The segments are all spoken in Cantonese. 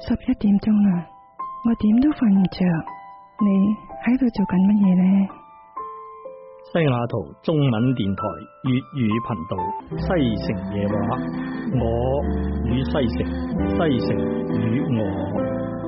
11點鐘啦，我點都瞓唔着。你喺度做緊乜嘢呢？ 西雅圖中文電台粵語頻道西城夜話，我與西城，西城與我。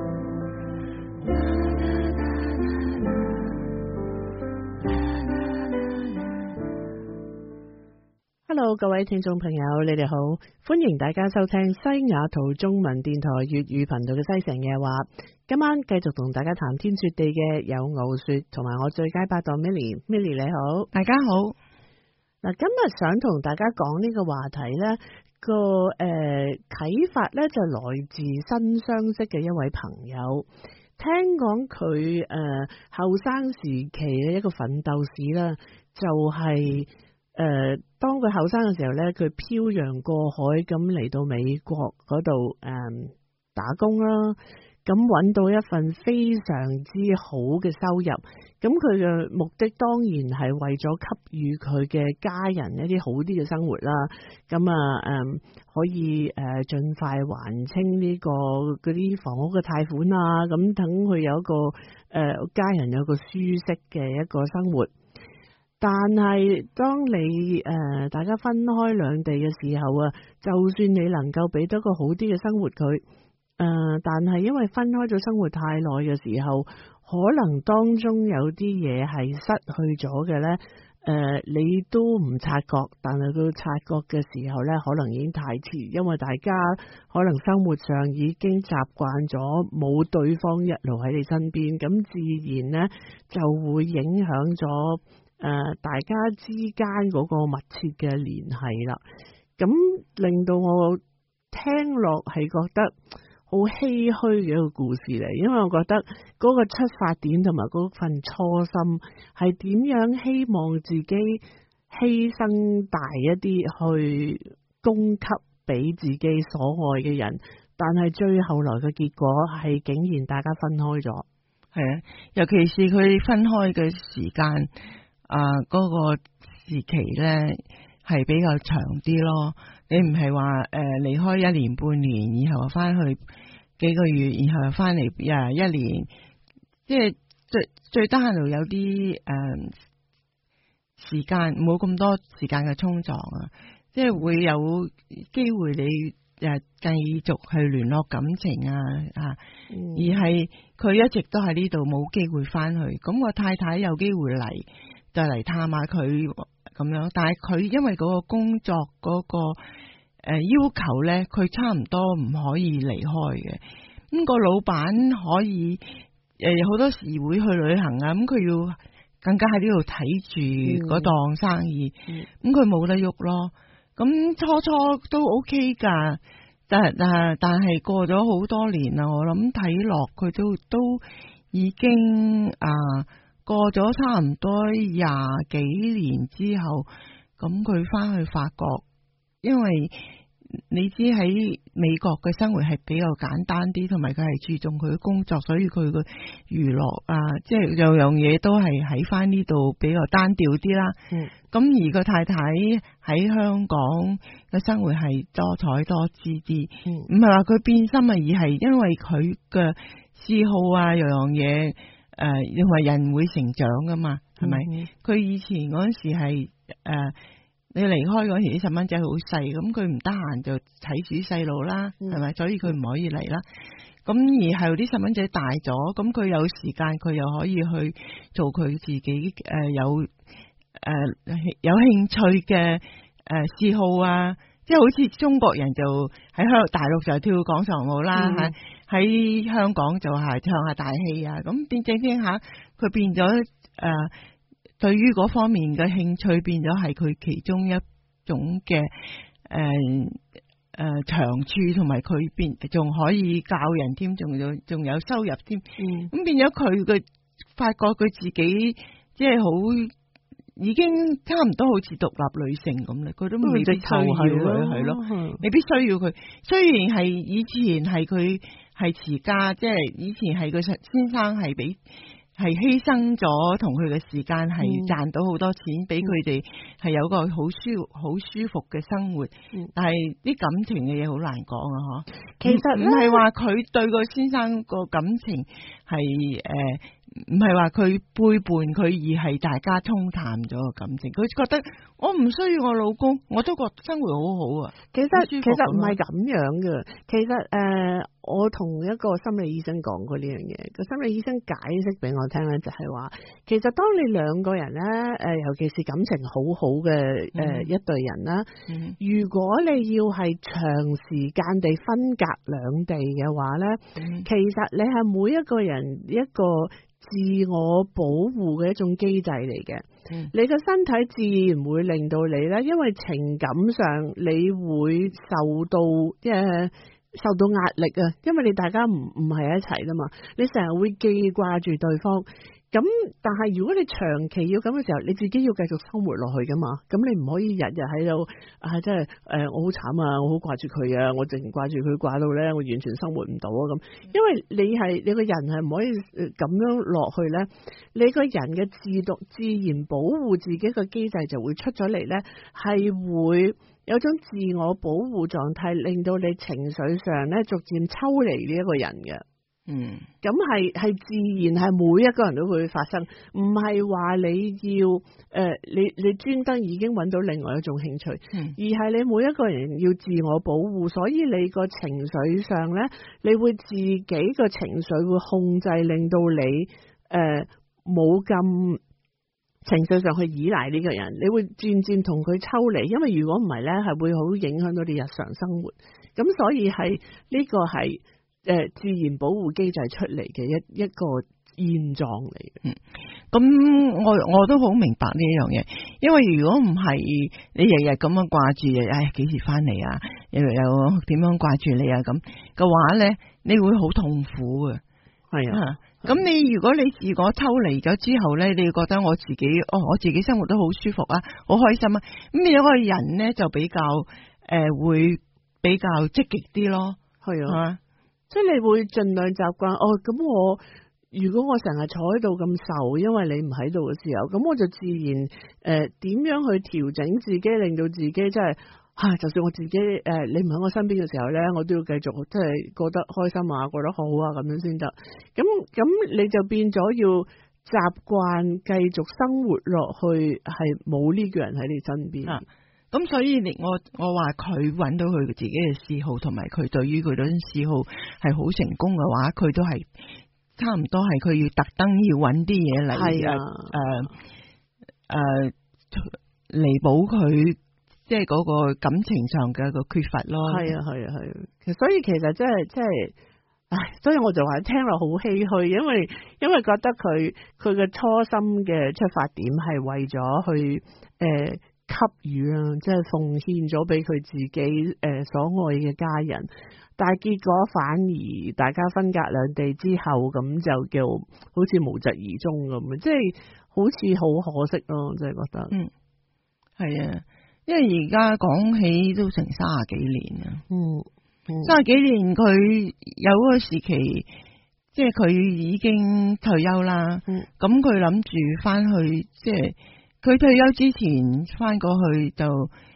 Hello， 各位聽眾朋友，你哋好，歡迎大家收聽西雅圖中文電台粵語頻道嘅西城夜話。今晚繼續同大家談天說地嘅有敖雪同埋我最佳拍檔 Milly 你好， 大家好。 嗱，今日想同大家講呢個話題呢個啟發呢就來自新相識嘅一位朋友。聽講佢後生時期嘅一個奮鬥史啦，就係當佢後生嘅時候呢，佢漂洋過海咁嚟到美國嗰度打工啦，咁揾到一份非常之好嘅收入，咁佢嘅目的當然係為咗給予佢嘅家人一啲好啲嘅生活啦，咁可以盡快還清呢個嗰啲房屋嘅貸款啊，咁等佢有一個家人有個舒適嘅一個生活。但係當你大家分開兩地嘅時候啊，就算你能夠俾到個好啲嘅生活佢，但係因為分開咗生活太耐嘅時候，可能當中有啲嘢係失去咗嘅呢，你都唔察覺，但係到察覺嘅時候呢，可能已經太遲，因為大家可能生活上已經習慣咗冇對方一路喺你身邊，咁自然呢就會影響咗大家之間嗰個密切嘅聯繫啦，咁令到我聽落係覺得好唏噓嘅一個故事嚟，因為我覺得嗰個出發點同埋嗰份初心係點樣希望自己犧牲大一啲去供給俾自己所愛嘅人，但係最後來嘅結果係竟然大家分開咗。 係啊，尤其是佢分開嘅時間。嗰個時期咧係比較長啲咯，你唔係話離開1年半年，然後翻去幾個月，然後又翻嚟1年，即係最低限度有啲時間冇咁多時間嘅衝撞啊，即係會有機會你繼續去聯絡感情而係佢一直都喺呢度冇機會翻去，咁我太太有機會嚟。就嚟探下佢咁樣，但係佢因為嗰個工作嗰個要求咧，佢差唔多唔可以離開嘅。咁個老闆可以好多時會去旅行啊，咁佢要更加喺呢度睇住嗰檔生意，咁佢冇得喐咯。咁初初都 OK 噶，但係過咗好多年啦，我諗睇落佢都已經過咗差唔多20幾年之後，咁佢翻去法國，因為你知喺美國嘅生活係比較簡單啲，同埋佢係注重佢嘅工作，所以佢嘅娛樂即係樣樣嘢都係喺翻呢度比較單調啲啦。咁而個太太喺香港嘅生活係多彩多姿啲，唔係話佢變心啊，而係因為佢嘅嗜好樣樣嘢。因為人會成長噶嘛，係咪？佢以前嗰陣時係你離開嗰時啲細蚊仔好細，咁佢唔得閒就睇住啲細路啦，係咪？所以佢唔可以嚟啦。咁而後啲細蚊仔大咗，咁佢有時間，佢又可以去做佢自己有興趣嘅嗜好啊，即係好似中國人就喺大陸就跳廣場舞啦，喺香港就係唱下大戲啊，咁變整聽下，佢變咗對於嗰方面嘅興趣變咗係佢其中一種嘅長處，同埋佢變仲可以教人添，仲有收入添，咁變咗佢嘅發覺佢自己即係好。已經差唔多好似獨立女性咁咧，佢都未必需要佢，係咯，未必需要佢。雖然係以前係佢係持家，即係以前係佢先生係俾係犧牲咗同佢嘅時間，係賺到好多錢，俾佢哋係有個好舒服嘅生活。但係啲感情嘅嘢好難講啊！嗬， 其實唔係話佢對個先生個感情係唔係話佢背叛佢，而係大家沖淡咗個感情。佢覺得我唔需要我老公，我都覺得生活好好啊。 其實唔係咁樣嘅。其實我同一個心理醫生講過呢樣嘢，個心理醫生解釋俾我聽咧，就係話，其實當你兩個人咧，尤其是感情好好嘅一對人啦，如果你要係長時間地分隔兩地嘅話咧，其實你係每一個人一個自我保護嘅一種機制嚟嘅。你個身體自然會令到你咧，因為情感上你會受到壓力啊，因為你大家唔係一齊噶嘛，你成日會記掛住對方。咁但係如果你長期要咁嘅時候，你自己要繼續生活落去噶嘛，咁你唔可以日日喺度真係我好慘啊，我好掛住佢啊，我淨係掛住佢掛到咧，我完全生活唔到啊咁。因為你個人係唔可以咁樣落去咧，你個人嘅自然保護自己嘅機制就會出咗嚟咧，係會有種自我保護狀態，令到你情緒上咧逐漸抽離呢一個人嘅。咁係自然係每一個人都會發生，唔係話你要你專登已經揾到另外一種興趣，而係你每一個人要自我保護，所以你個情緒上咧，你會自己個情緒會控制，令到你冇咁情緒上去依賴呢個人，你會漸漸同佢抽離，因為如果唔係咧，係會好影響到你日常生活。咁所以係呢個係自然保護機制出嚟嘅一個現狀嚟嘅。 咁我都好明白呢樣嘢，因為如果唔係你日日咁樣掛住，幾時翻嚟啊？又點樣掛住你啊？咁嘅話咧，你會好痛苦嘅。係啊。咁你如果抽離咗之後咧，你覺得我自己生活都好舒服啊，好開心啊，咁你有個人咧就比較會比較積極啲咯。係啊， 即係你會盡量習慣咁如果我成日坐喺度咁受，因為你唔喺度嘅時候，咁我就自然點樣去調整自己，令到自己真係就算我自己你唔喺我身邊嘅時候咧，我都要繼續即係過得開心啊，過得好啊，咁樣先得。咁你就變咗要習慣繼續生活落去，係冇呢個人喺你身邊。 咁所以我話佢揾到佢自己嘅嗜好，同埋佢對於佢嗰種嗜好係好成功嘅話，佢都係差唔多係佢要特登要揾啲嘢嚟彌補佢即係嗰個感情上嘅一個缺乏咯。係啊。 所以其實即係所以我就話聽落好唏噓，因為覺得佢嘅初心嘅出發點係為咗去給予啊，即係奉獻咗俾佢自己所愛嘅家人，但係結果反而大家分隔兩地之後，咁就叫好似無疾而終咁，即係好似好可惜咯，即係覺得。 係啊，因為而家講起都成30幾年啦。30幾年佢有個時期，即係佢已經退休啦。咁佢諗住翻去，即係佢退休之前翻過去就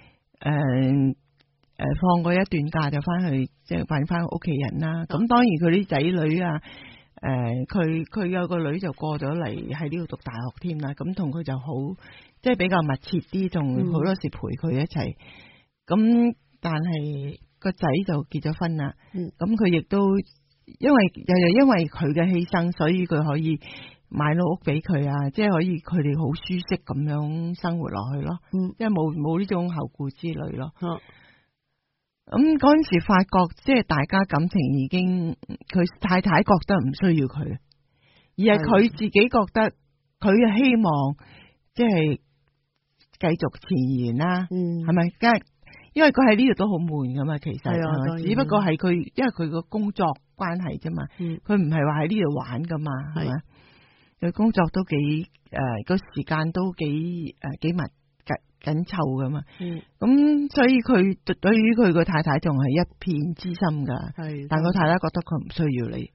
放過一段假，就翻去即係揾翻屋企人啦。咁當然佢啲仔女啊，佢有個女就過咗嚟喺呢度讀大學添啦。咁同佢就好，即係比較密切啲，仲好多時陪佢一齊。咁但係個仔就結咗婚啦。咁佢亦都因為佢嘅犧牲，所以佢可以買到屋俾佢啊，即係可以佢哋好舒適咁樣生活落去咯。即係冇呢種後顧之慮咯。咁嗰陣時發覺，即係大家感情已經，佢太太覺得唔需要佢，而係佢自己覺得佢嘅希望，即係繼續前沿啦。係咪？因為佢喺呢度都好悶噶嘛，其實係咪？只不過係佢，因為佢個工作關係啫嘛，佢唔係話喺呢度玩噶嘛，係咪？佢工作都幾個時間都幾密緊湊噶嘛，咁所以佢對於佢個太太仲係一片之心噶，但個太太覺得佢唔需要你，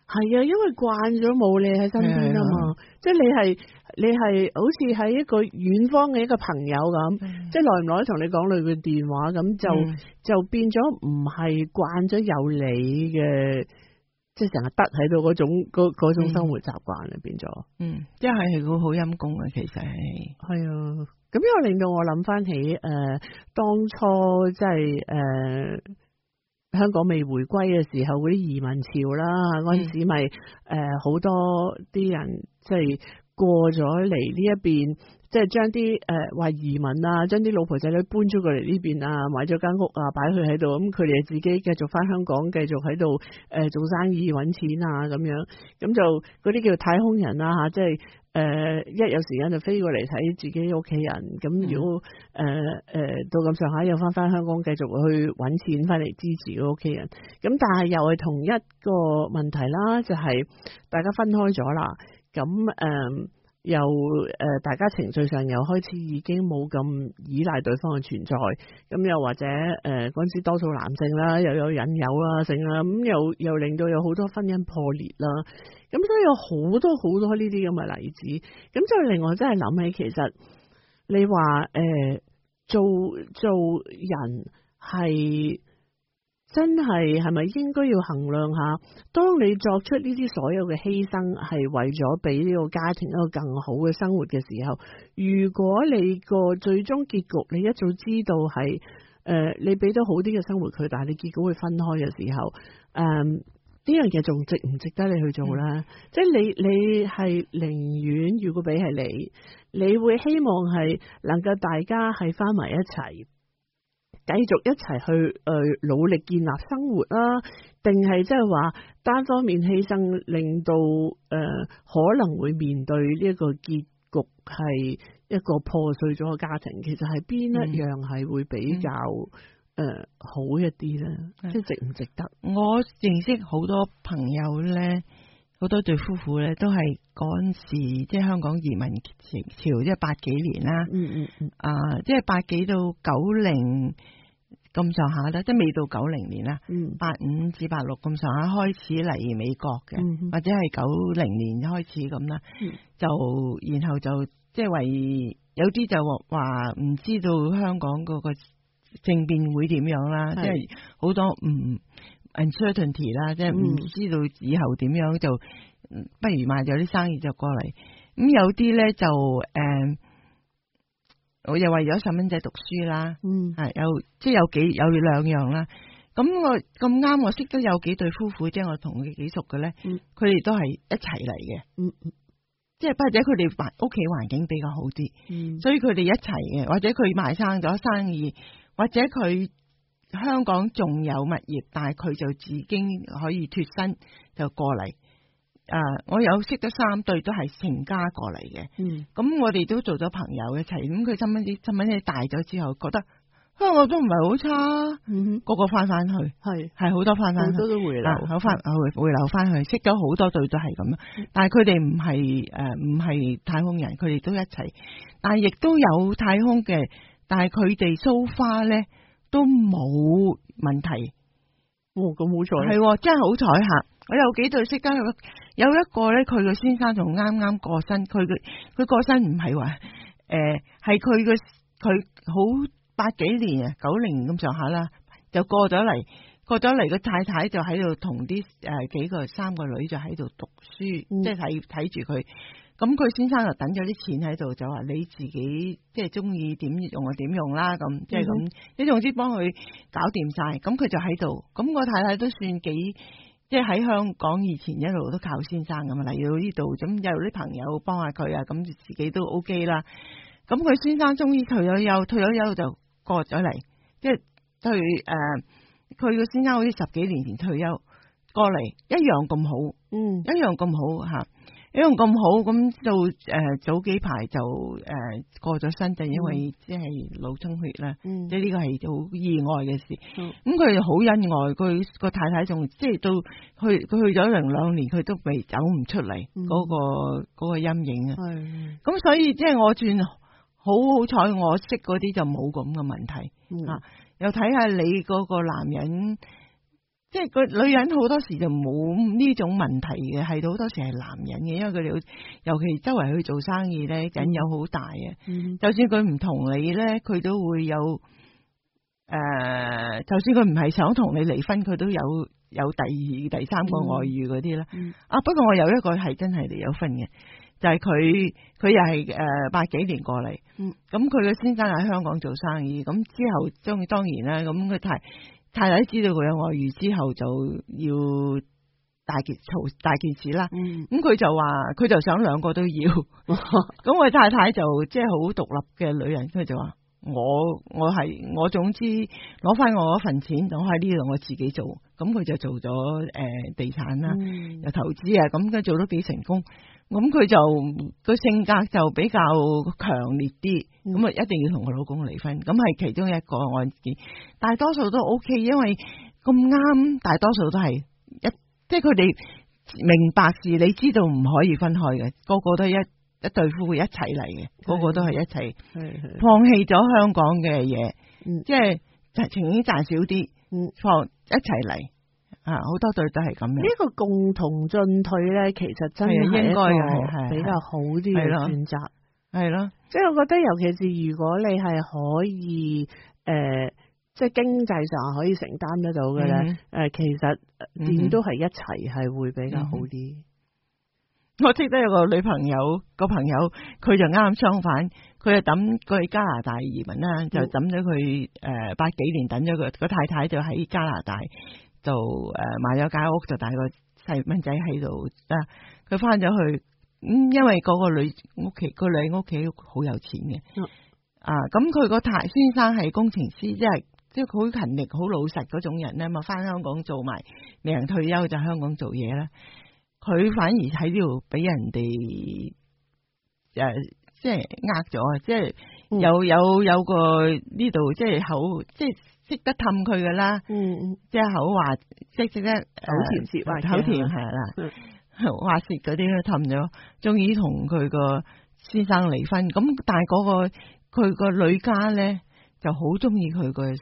係啊，因為慣咗冇你喺身邊啊嘛，即係你係好似喺一個遠方嘅一個朋友咁，即係耐唔耐同你講兩句電話咁，就變咗唔係慣咗有你嘅，即係成日得喺度嗰種生活習慣啦，變咗。 即係佢好陰功啊，其實係啊，咁又令到我諗翻起當初即係香港未回歸嘅時候嗰啲移民潮啦，嗰陣時咪好多啲人即係過咗嚟呢一邊，即係將啲話移民啊，將啲老婆仔女搬咗過嚟呢邊啊，買咗間屋啊，擺佢喺度，咁佢哋自己繼續翻香港，繼續喺度做生意揾錢啊咁樣，咁就嗰啲叫太空人啦嚇，即係一有時間就飛過嚟睇自己屋企人，咁如果到咁上下又翻香港繼續去揾錢翻嚟支持個屋企人，咁但係又係同一個問題啦，就係大家分開咗啦。咁又大家情緒上又開始已經冇咁依賴對方嘅存在，咁又或者嗰陣時多數男性啦，又有引誘啦，成啦，咁又令到有好多婚姻破裂啦，咁所以有好多好多呢啲咁嘅例子，咁就令我真係諗起，其實你話做人係。真係咪應該要衡量下？當你作出呢啲所有嘅犧牲，係為咗俾呢個家庭一個更好嘅生活嘅時候，如果你個最終結局你一早知道係你俾到好啲嘅生活佢，但係你結果會分開嘅時候，呢樣嘢仲值唔值得你去做呢？即係你係寧願如果俾係你會希望係能夠大家係翻埋一齊。繼續一齊去努力建立生活啦，定係即係話單方面犧牲，令到可能會面對呢一個結局係一個破碎咗嘅家庭，其實係邊一樣係會比較好一啲咧？即係值唔值得？ 我認識好多朋友咧，好多對夫婦咧，都係嗰陣時即係香港移民潮，即係80幾年啦，即係80幾到90。咁上下啦，即係未到90年啦，85至86咁上下開始嚟美國嘅，或者係90年開始咁啦，就然後就即係為有啲就話唔知道香港嗰個政變會點樣啦，即係好多唔 uncertainty 啦，即係唔知道以後點樣，就不如賣咗啲生意就過嚟。咁有啲咧就我又為咗細蚊仔讀書啦，有即係有兩樣啦。咁我咁啱，我識得有幾對夫婦，即係我同佢幾熟嘅咧，佢哋都係一齊嚟嘅。即係或者佢哋屋企環境比較好啲，所以佢哋一齊嘅，或者佢賣生咗生意，或者佢香港仲有物業，但係佢就自己可以脫身就過嚟。我有識得3對都係成家過嚟嘅，咁我哋都做咗朋友一齊。咁佢細蚊仔大咗之後，覺得香港都唔係好差，個個翻去，係好多翻去，好多都回流，回流翻去，識咗好多對都係咁樣。但係佢哋唔係太空人，佢哋都一齊，但係亦都有太空嘅，但係佢哋so far咧都冇問題。 咁好彩， 係真係好彩吓！我有幾對識得，有一個咧，佢個先生仲啱啱過身，佢過身唔係話係佢好80幾年啊，90年咁上下啦，就過咗嚟個太太就喺度同啲3個女就喺度讀書，即係睇住佢。咁佢先生就等咗啲錢喺度，就話你自己即係中意點用就點用啦，咁即係咁，你總之幫佢搞掂晒。咁佢就喺度，咁個太太都算幾。即係喺香港以前一路都靠先生咁啊，嚟到呢度咁有啲朋友幫下佢啊，咁自己都 OK 啦。咁佢先生終於退咗休就過咗嚟，即係佢個先生好似10幾年前退休過嚟，一樣咁好，一樣咁好吓，一樣咁好。咁到早幾排就過咗身，就因為即係腦充血啦，即係呢個係好意外嘅事。咁佢好恩愛，佢個太太仲即係到佢去咗2年，佢都未走唔出嚟嗰個陰影啊。咁所以即係我算好彩，我識嗰啲就冇咁嘅問題。又睇下你嗰個男人，即即係個女人好多時就冇呢種問題嘅，係好多時係男人嘅，因為佢哋尤其周圍去做生意咧，引誘好大嘅。就算佢唔同你咧，佢都會有就算佢唔係想同你離婚，佢都有第二、第三個外遇嗰啲啦。不過我有一個係真係離咗婚嘅，就係佢又係80幾年過嚟，咁佢嘅先生喺香港做生意，咁之後當然啦，咁佢太太知道佢有外遇之後，就要大件事啦。咁佢就話佢就想兩個都要，咁我太太就即係好獨立嘅女人，佢就話我總之攞翻我嗰份錢，我喺呢度我自己做，咁佢就做咗地產啦，又投資啊，咁佢做得幾成功。咁佢就個性格就比較強烈啲，咁一定要同佢老公離婚，咁係其中一個案件。大多數都 OK， 因為咁啱，大多數都係即係佢哋明白是你知道唔可以分開嘅，個個都係一對夫婦一齊嚟嘅，個個都係一齊放棄咗香港嘅嘢，即係情願賺少啲，放一齊嚟。好多對都係咁樣。呢個共同進退咧，其實真係應該比較好啲嘅選擇。 係咯， 即係我覺得，尤其是如果你係可以即係經濟上可以承擔得到嘅咧，其實點都係一齊係會比較好啲。 我識得有個女朋友，佢就啱相反，佢就等佢去加拿大移民啦，就等咗佢80幾年，等咗佢個太太就喺加拿大。就買咗間屋，就帶個細蚊仔喺度。佢翻咗去，因為嗰個女屋企好有錢嘅。咁佢個先生係工程師，即係好勤力、好老實嗰種人咧，嘛翻香港做埋，未人退休就香港做嘢啦。佢反而喺呢度俾人哋即係咗，即係有個呢度即係好即係。識得氹佢噶啦，即係口話，識得口甜係啦，話舌嗰啲都氹咗，終於同佢個先生離婚。咁但係佢個女家咧就好中意佢個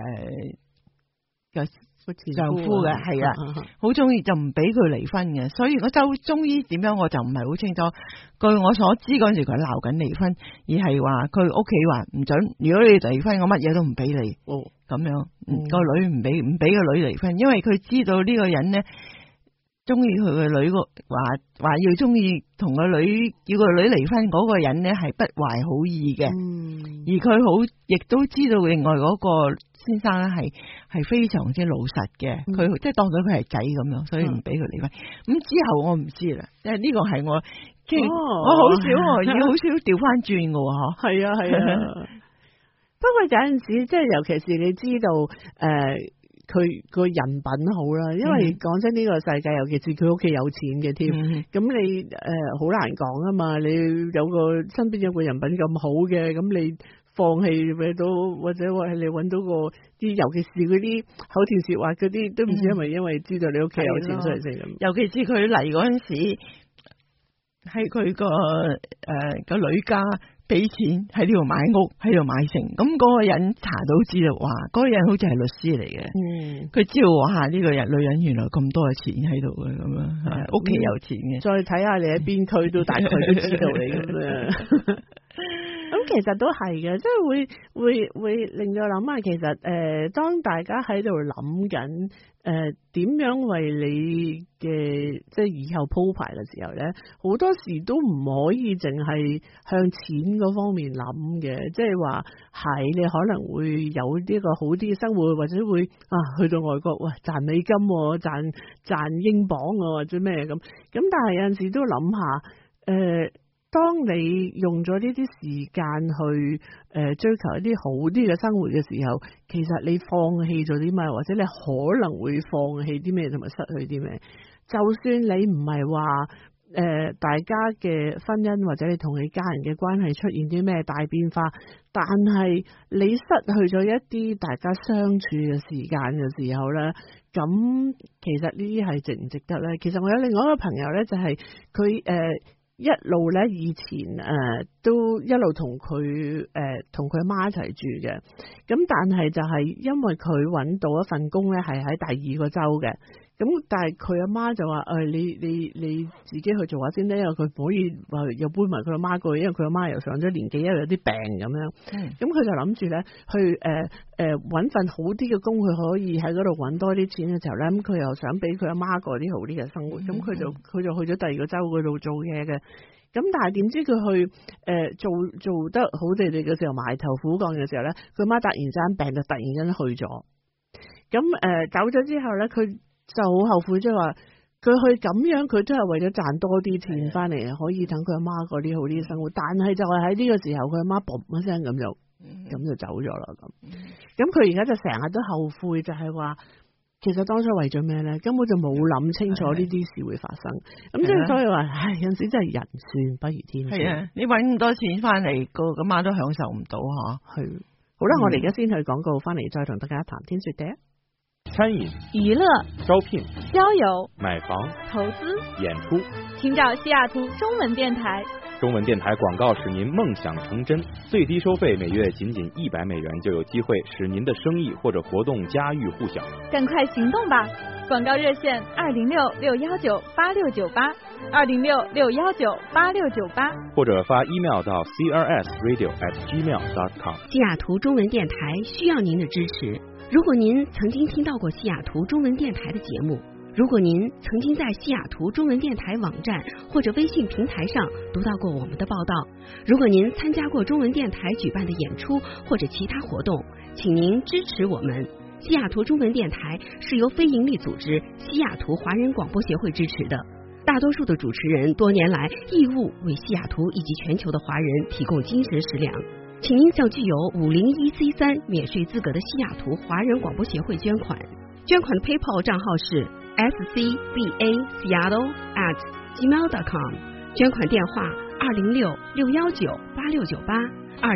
丈夫嘅，係啊，好中意就唔俾佢離婚嘅。所以我終於點樣我就唔係好清楚。據我所知嗰陣時佢鬧緊離婚，而係話佢屋企話唔准，如果你離婚，我乜嘢都唔俾你。咁樣個女唔俾個女離婚，因為佢知道呢個人咧中意佢個女，話要中意同個女叫個女離婚嗰個人咧係不懷好意嘅。而佢亦都知道另外嗰個先生咧係非常之老實嘅，佢即係當咗佢係仔咁樣，所以唔俾佢離婚。咁之後我唔知啦，即係呢個係我即係我好少要好少調翻轉嘅喎， 係啊。不過有陣時，即係尤其是你知道，佢個人品好啦，因為講真呢個世界，尤其是佢屋企有錢嘅添，咁你好難講啊嘛。你身邊有個人品咁好嘅，咁你放棄到，或者話你揾到個啲，尤其是嗰啲口甜舌滑嗰啲，都唔知係咪因為知道你屋企有錢所以先咁。 尤其是佢嚟嗰陣時，喺佢個女家。俾錢喺呢度買屋，喺度買成，咁嗰個人查到知道，哇，嗰個人好似係律師嚟嘅，佢知道哇，呢個女人原來咁多嘅錢喺度嘅，咁樣屋企有錢嘅， 再睇下你喺邊區都大概都知道你咁樣。咁其實都係嘅，即係會令到諗下，其實當大家喺度諗緊點樣為你嘅即係以後鋪排嘅時候咧，好多時都唔可以淨係向錢嗰方面諗嘅，即係話係你可能會有呢個好啲嘅生活，或者會去到外國哇賺美金賺英鎊或者咩咁，但係有陣時都諗下當你用咗呢啲時間去追求一啲好啲嘅生活嘅時候，其實你放棄咗啲咩，或者你可能會放棄啲咩，同埋失去啲咩？就算你唔係話大家嘅婚姻或者你同你家人嘅關係出現啲咩大變化，但係你失去咗一啲大家相處嘅時間嘅時候咧，咁其實呢啲係值唔值得咧？其實我有另外一個朋友咧，就係佢一路咧以前都一路同佢阿媽一齊住嘅，咁但係就係因為佢揾到一份工咧係喺第二個州嘅，咁但係佢阿媽就話你自己去做下先咧，因為佢唔可以話又搬埋佢阿媽過去，因為佢阿媽又上咗年紀，因為有啲病咁樣，咁佢就諗住咧去揾份好啲嘅工，佢可以喺嗰度揾多啲錢嘅時候咧，咁佢又想俾佢阿媽過啲好啲嘅生活，咁佢就去咗第二個州嗰度做嘢嘅。咁但係點知佢去做得好地地嘅時候，埋頭苦幹嘅時候咧，佢媽突然間病就突然間去咗。咁走咗之後咧，佢就好後悔，即係話佢去咁樣，佢都係為咗賺多啲錢翻嚟，可以等佢阿媽過啲好啲嘅生活。但係就係喺呢個時候，佢阿媽嘣一聲咁就走咗啦。咁佢而家就成日都後悔，就係話其實當初為咗咩咧，根本就冇諗清楚呢啲事會發生。咁即係所以話，唉，有陣時真係人算不如天算。係啊， 你搵咁多錢翻嚟，個阿媽都享受唔到吓。 係好啦，我哋而家先去廣告，翻嚟再同大家談天說地。 餐飲、 娛樂、 招聘、 交友、 買房、 投資、 演出， 請找西雅圖中文電台。 中文電台廣告使您夢想成真，最低收費每月僅100美元，就有機會使您的生意或者活動家喻戶曉。 趕快行動吧！廣告熱線206-619-8698 206-619-8698， 或者發 email 到 crsradio@gmail.com。 西雅圖中文電台需要您的支持。如果您曾經聽到過西雅圖中文電台的節目，如果您曾經在西雅圖中文電台網站或者微信平台上讀到過我們的報道，如果您參加過中文電台舉辦的演出或者其他活動，請您支持我們。西雅圖中文電台是由非營利組織西雅圖華人廣播協會支持的，大多數的主持人多年來義務為西雅圖以及全球的華人提供精神食糧。請您向具有501C3免稅資格的西雅圖華人廣播協會捐款，捐款的 PayPal 賬號是scbaseattle@gmail.com， 捐款電話206-619-8698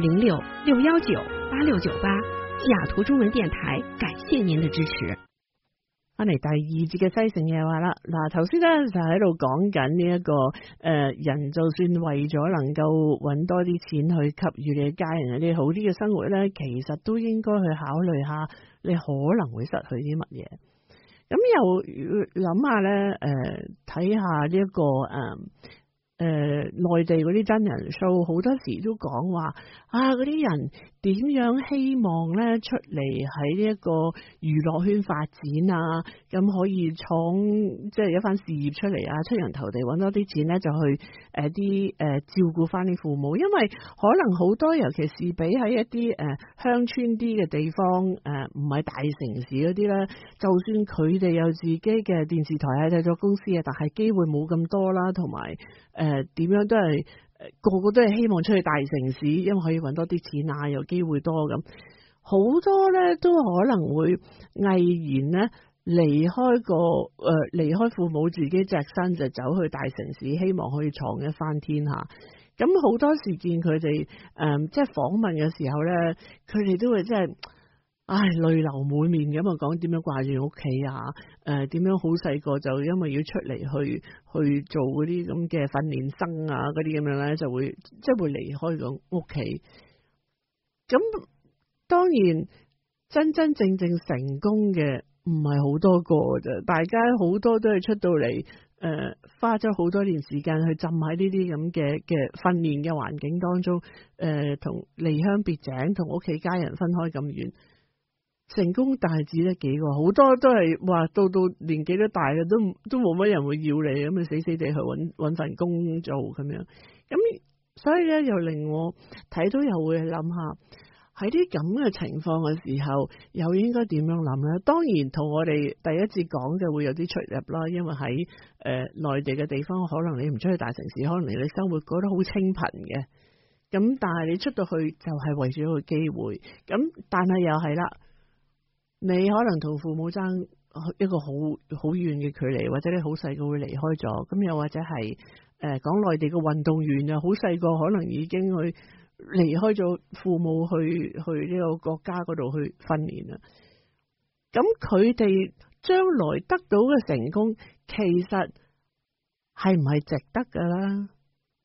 206-619-8698。西雅圖中文電台感謝您的支持。 翻嚟第二節嘅西城夜話啦，嗱頭先咧就喺度講緊呢一個人就算為咗能夠揾多啲錢去給予你嘅家人一啲好啲嘅生活咧，其實都應該去考慮下你可能會失去啲乜嘢。咁又諗下咧，睇下呢一個內地嗰啲真人 show， 好多時都講話啊，嗰啲人點樣希望咧出嚟喺呢一個娛樂圈發展啊，咁可以創即係一番事業出嚟啊，出人頭地，揾多啲錢咧就去照顧翻啲父母，因為可能好多尤其是比喺一啲鄉村啲嘅地方唔係大城市嗰啲咧，就算佢哋有自己嘅電視台啊、製作公司啊，但係機會冇咁多啦，同埋點樣都係個個都係希望出去大城市，因為可以揾多啲錢啊，有機會多咁，好多咧都可能會毅然咧離開父母自己隻身，就走去大城市，希望可以闖一番天下。咁好多時見佢哋即係訪問嘅時候咧，佢哋都會即係淚流滿面咁啊，講點樣掛住屋企啊，點樣好細個就因為要出嚟去做嗰啲咁嘅訓練生啊，嗰啲咁樣咧，就會即係會離開個屋企。咁當然真真正正成功嘅唔係好多個啫，大家好多都係出到嚟花咗好多年時間去浸喺呢啲咁嘅訓練嘅環境當中，同離鄉別井，同屋企家人分開咁遠。成功但係只得幾個，好多都係話到年紀都大嘅，都冇乜人會要你，咁啊死死地去搵份工做咁樣。咁所以咧又令我睇到又會諗下喺啲咁嘅情況嘅時候，又應該點樣諗咧？當然同我哋第一節講嘅會有啲出入啦，因為喺內地嘅地方，可能你唔出去大城市，可能你生活過得好清貧嘅。咁但係你出到去就係為咗個機會。咁但係又係啦。你可能同父母爭一個好遠嘅距離，或者你好細個會離開咗，咁又或者係講內地嘅運動員又好細個，可能已經去離開咗父母去呢個國家嗰度去訓練啦。咁佢哋將來得到嘅成功，其實係唔係值得噶啦？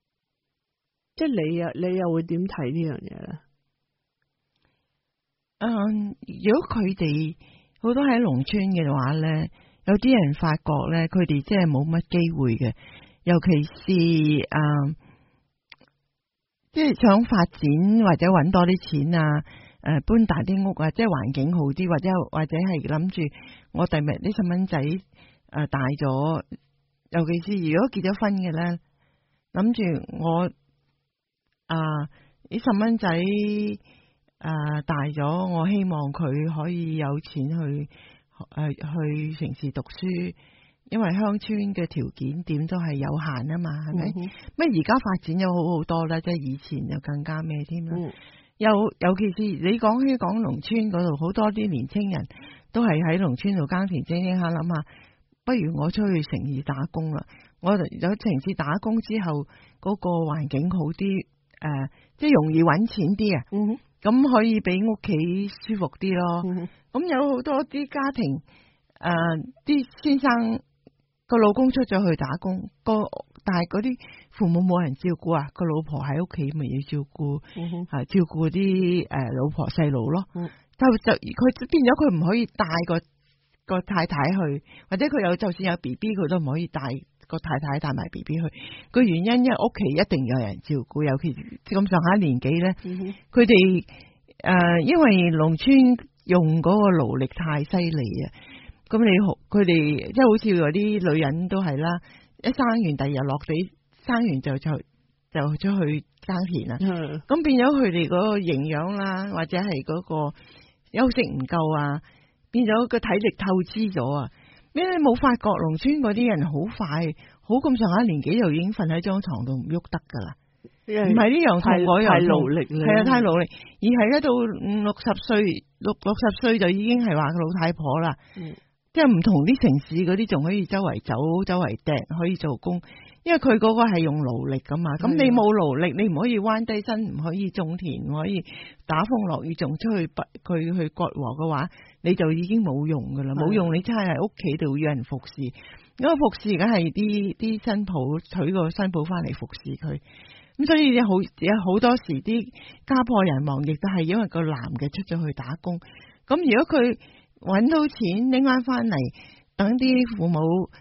即係你又會點睇呢樣嘢咧？ 如果佢哋好多喺農村嘅話咧，有啲人發覺咧，佢哋真係冇乜機會嘅，尤其是即係想發展或者搵多啲錢啊，搬大啲屋啊，即係環境好啲，或者係諗住我第日啲細蚊仔大咗，尤其是如果結咗婚嘅咧，諗住我啲細蚊仔大咗，我希望佢可以有錢去城市讀書，因為鄉村嘅條件點都係有限啊嘛，係咪？乜而家發展咗好多啦，即係以前就更加咩添啦。尤其是你講農村嗰度，好多啲年青人都係喺農村度耕田，整下諗下，不如我出去城市打工啦。我有城市打工之後，嗰個環境好啲，即係容易搵錢啲啊。咁可以俾屋企舒服啲咯。咁有好多啲家庭，啲先生個老公出咗去打工，但係嗰啲父母冇人照顧啊，個老婆喺屋企咪要照顧，照顧啲老婆細路咯。就佢變咗佢唔可以帶個太太去，或者佢就算有 BB 佢都唔可以帶個太太帶埋 BB 去。個原因因為屋企一定有人照顧，尤其咁上下年紀咧，佢哋因為農村用嗰個勞力太犀利啊，咁佢哋即係好似嗰啲女人都係啦，一生完第二日落地，生完就出去耕田啦。咁變咗佢哋嗰個營養啦，或者係嗰個休息唔夠啊，變咗個體力透支咗啊！咩你冇發覺農村嗰啲人好快，好咁上下年紀就已經瞓喺張床度唔喐得噶啦，唔係呢樣同嗰樣，太勞力啦，係啊，太勞力，而係一到60歲就已經係話個老太婆啦。即係唔同啲城市嗰啲仲可以周圍走周圍趯可以做工，因為佢嗰個係用勞力噶嘛。咁你冇勞力，你唔可以彎低身，唔可以種田，唔可以打風落雨，仲出去佢去割禾嘅話，你就已經冇用噶啦，冇用你真係喺屋企度要人服侍。因為服侍梗係啲新抱娶個新抱翻嚟服侍佢，咁所以有好多時啲家破人亡，亦都係因為個男嘅出咗去打工。咁如果佢搵到錢拎翻翻嚟，等啲父母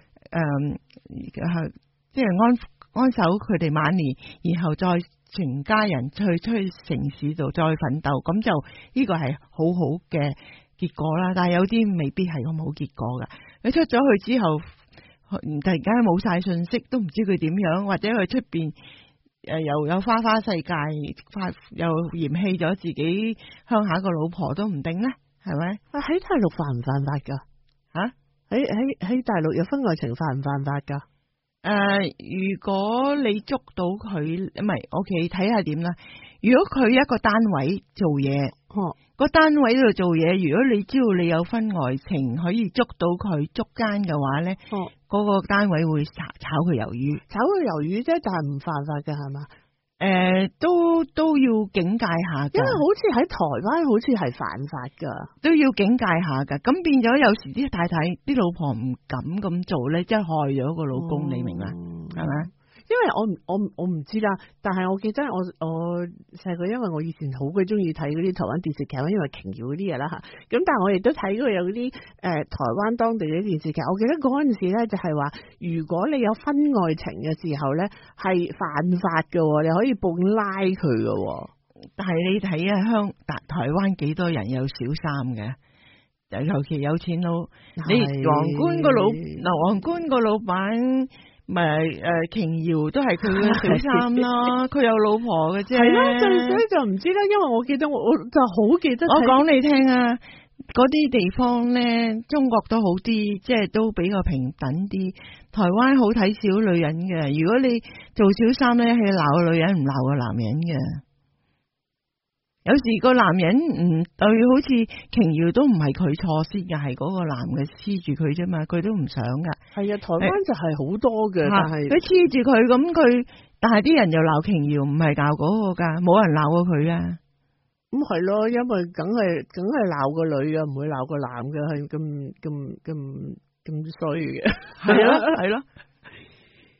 即係安守佢哋晚年，然後再全家人出去城市度再奮鬥，咁就呢個係好好嘅結果啦。但係有啲未必係咁好結果噶。你出咗去之後，突然間冇晒信息，都唔知佢點樣，或者佢出邊又有花花世界，又嫌棄咗自己鄉下個老婆都唔定咧。係咪？ 喺大陸犯唔犯法噶？喺大陸有婚外情犯唔犯法噶？ 如果你捉到佢，唔係，OK，睇下點啦。如果佢一個單位做嘢，個單位度做嘢，如果你知道你有婚外情，可以捉到佢捉奸嘅話咧，嗰個單位會炒佢魷魚， 炒佢魷魚啫，但係唔犯法嘅係嘛？ 都要警戒下，因為好似喺台灣好似係犯法噶， 都要警戒下噶。咁變咗有時啲太太啲老婆唔敢咁做咧，即係害咗個老公，你明嘛？係咪？ 因為我唔知啦，但係我記得我細個，因為我以前好鬼中意睇嗰啲台灣電視劇，因為瓊瑤嗰啲嘢啦吓。咁但係我亦都睇過有嗰啲台灣當地嘅電視劇。我記得嗰陣時咧就係話，如果你有婚外情嘅時候咧係犯法嘅，你可以報拉佢嘅。 但係你睇啊，台灣幾多人有小三嘅，尤其有錢佬。你皇冠個老闆。咪瓊瑤都係佢嘅小三啦，佢有老婆嘅啫。係啦， 所以就唔知啦。因為我記得我就好記得。 我講你聽啊，嗰啲地方咧，中國都好啲，即係都比較平等啲。台灣好睇小女人嘅，如果你做小三咧，係鬧個女人唔鬧個男人嘅。有時個男人唔對，好似瓊瑤都唔係佢錯先嘅，係嗰個男嘅黐住佢啫嘛，佢都唔想噶。 係啊，台灣就係好多嘅，但係佢黐住佢咁但係啲人又鬧瓊瑤，唔係鬧嗰個噶，冇人鬧過佢啊。 咁係咯，因為梗係鬧個女嘅，唔會鬧個男嘅，係咁衰嘅。 係咯，係咯。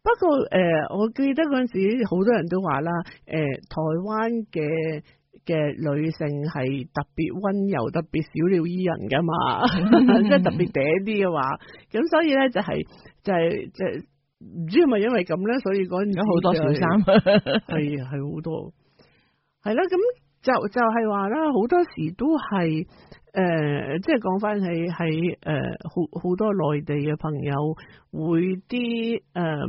不過我記得嗰陣時好多人都話啦，台灣嘅女性係特別溫柔、特別小鳥依人噶嘛，即係特別嗲啲嘅話，咁所以咧就係唔知係咪因為咁咧，所以嗰陣時有好多小三， 係好多，係啦，咁就係話啦，好多時都係即係講翻係好多內地嘅朋友會啲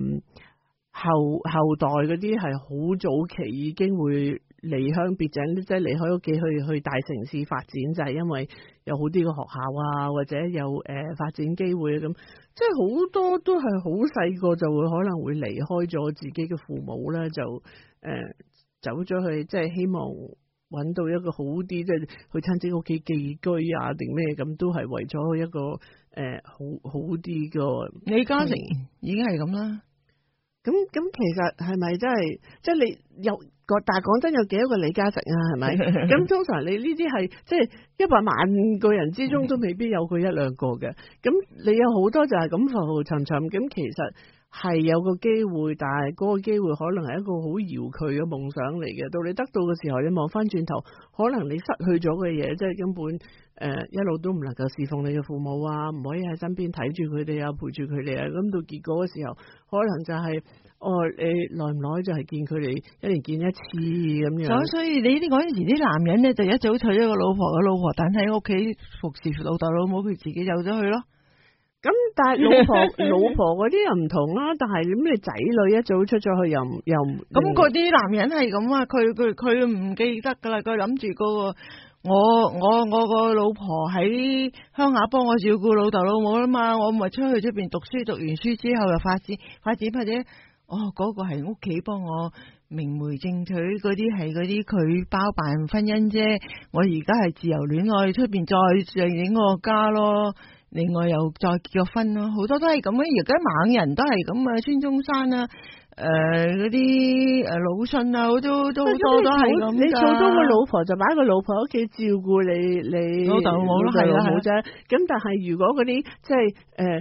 後代嗰啲係好早期已經會離鄉別井，即係離開屋企去大城市發展，就係因為有好啲嘅學校啊，或者有發展機會咁，即係好多都係好細個就會可能會離開咗自己嘅父母咧，就走咗去，即係希望揾到一個好啲，即係去親戚屋企寄居啊定咩咁，都係為咗一個好啲個。李嘉誠已經係咁啦。 咁其實係咪真係即係你有個？但係講真，有幾多個李嘉誠啊？係咪？咁通常你呢啲係即係100萬個人之中都未必有佢1兩個嘅。咁你有好多就係咁浮浮沉沉。咁其實係有個機會，但係嗰個機會可能係一個好遙距嘅夢想嚟嘅。到你得到嘅時候，你望翻轉頭，可能你失去咗嘅嘢，即係根本一路都唔能夠侍奉你嘅父母啊，唔可以喺身邊睇住佢哋啊，陪住佢哋啊。咁到結果嘅時候，可能就係你耐唔耐就係見佢哋1年見一次咁樣。 所以你嗰陣時啲男人咧就一早娶咗個老婆，但喺屋企服侍老豆老母，佢自己走咗去咯。 咁但係老婆嗰啲又唔同啦，但係咁你仔女一早出咗去又唔咁嗰啲男人係咁啊，佢唔記得噶啦，佢諗住嗰個我個老婆喺鄉下幫我照顧老豆老母啦嘛，我咪出去出邊讀書，讀完書之後又發展或者嗰個係屋企幫我明媒正娶，嗰啲係嗰啲佢包辦婚姻啫，我而家係自由戀愛，出邊再影我個家咯。另外又再結咗婚咯，好多都係咁嘅。而家猛人都係咁啊，孫中山啊，嗰啲魯迅啊，都好多都係咁。你做到個老婆就擺個老婆屋企照顧你老豆老母咯，係啦冇啫。咁但係如果嗰啲即係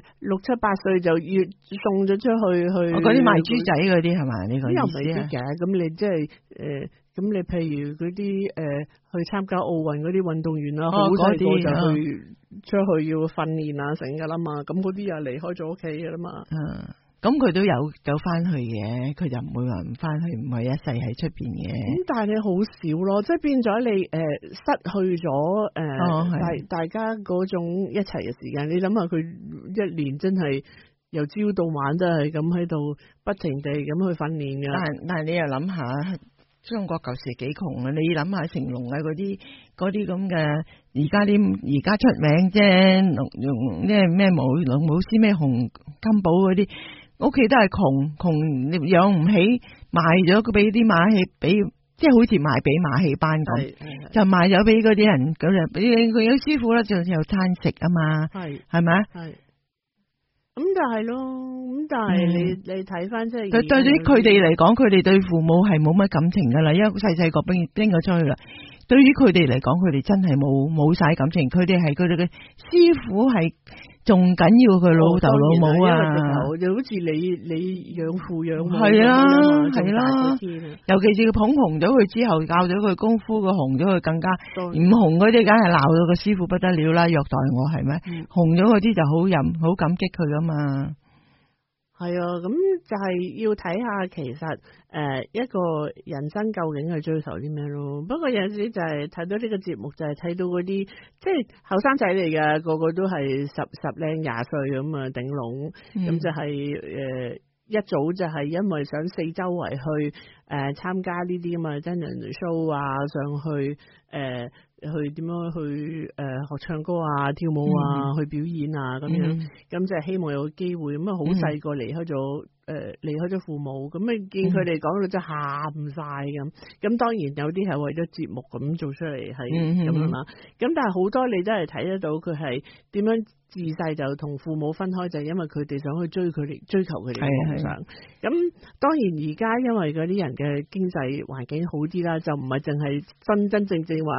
6、7、8歲就越送咗出去嗰啲賣豬仔嗰啲係咪？呢個又唔係啲嘅。咁你即係咁你譬如嗰啲去參加奧運嗰啲運動員啦，好細個就去出去要訓練啊成噶啦嘛，咁嗰啲又離開咗屋企噶啦嘛。 咁佢都有翻去嘅，佢就唔會話唔翻去，唔係一世喺出邊嘅。咁但係你好少咯，即係變咗你失去咗大家嗰種一齊嘅時間。你諗下佢1年真係由朝到晚都係咁喺度不停地咁去訓練噶。 但係你又諗下。中國舊時幾窮啊！你諗下成龍啊嗰啲咁嘅，而家出名啫，咩龍武師咩洪金寶嗰啲，屋企都係窮，你養唔起，賣咗佢俾啲馬戲，即係好似賣俾馬戲班咁，就賣咗俾嗰啲人，咁就俾佢有師傅啦，就有餐食啊嘛，係咪？係。 咁就係咯，咁但係你睇翻即係對於佢哋嚟講，佢哋對父母係冇乜感情噶啦，因為細個拎咗出去啦。對於佢哋嚟講，佢哋真係冇晒感情，佢哋係佢哋嘅師傅係仲緊要佢老豆老母啊， 就好似你養父養母係啦，尤其是佢捧紅咗佢之後，教咗佢功夫，佢紅咗佢更加唔紅嗰啲，梗係鬧到個師傅不得了啦，虐待我係咪？紅咗嗰啲就好感激佢噶嘛。 係啊，咁就係要睇下其實一個人生究竟係追求啲咩咯。不過有陣時就係睇到呢個節目，就係睇到嗰啲即係後生仔嚟嘅，個個都係十零廿歲咁啊頂籠，咁就係一早就係因為想四周圍去參加呢啲咁嘅真人 show 啊，上去去點樣去學唱歌啊、跳舞啊、去表演啊咁樣，咁就係希望有個機會。咁啊好細個離開咗父母，咁你見佢哋講到真係喊晒咁。咁當然有啲係為咗節目咁做出嚟係咁樣啦。咁但係好多你都係睇得到佢係點樣自細就同父母分開，就係因為佢哋想去追求佢哋嘅夢想。咁當然而家因為嗰啲人嘅經濟環境好啲啦，就唔係淨係真正話去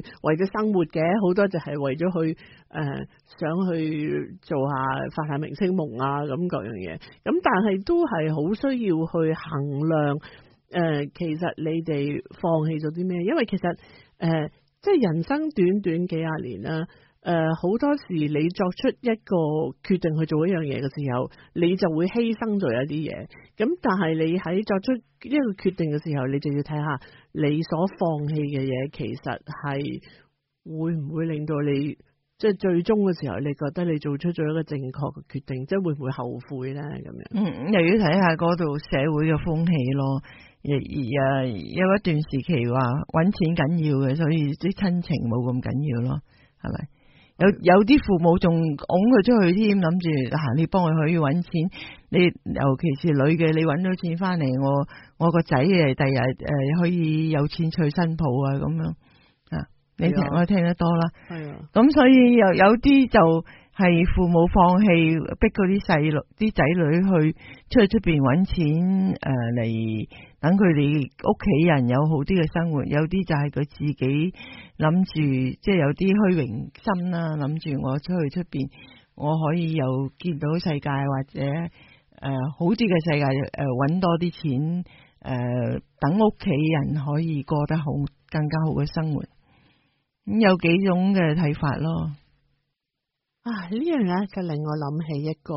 為咗生活嘅，好多就係為咗去想去做下發下明星夢啊咁各樣嘢。咁但係都係好需要去衡量其實你哋放棄咗啲咩？因為其實即係人生短短幾廿年啦。好多時你作出一個決定去做一樣嘢嘅時候，你就會犧牲咗一啲嘢。咁但係你喺作出一個決定嘅時候，你就要睇下你所放棄嘅嘢，其實係會唔會令到你即係最終嘅時候，你覺得你做出咗一個正確嘅決定，即係會唔會後悔咧？咁樣又要睇下嗰度社會嘅風氣咯。有一段時期話搵錢緊要嘅，所以啲親情冇咁緊要咯，係咪？有啲父母仲拱佢出去添，諗住你幫佢去搵錢，你尤其是女嘅，你搵到錢翻嚟，我個仔第日可以有錢娶新抱啊咁樣啊，你我聽得多啦，係啊，咁所以有啲就係父母放棄，逼嗰啲仔女去出邊搵錢嚟等佢哋屋企人有好啲嘅生活，有啲就係佢自己諗住，即係有啲虛榮心啦，諗住我出去出邊，我可以又見到世界，或者好啲嘅世界，搵多啲錢，等屋企人可以過得好更加好嘅生活。咁有幾種嘅睇法咯。 呢樣咧就令我諗起一個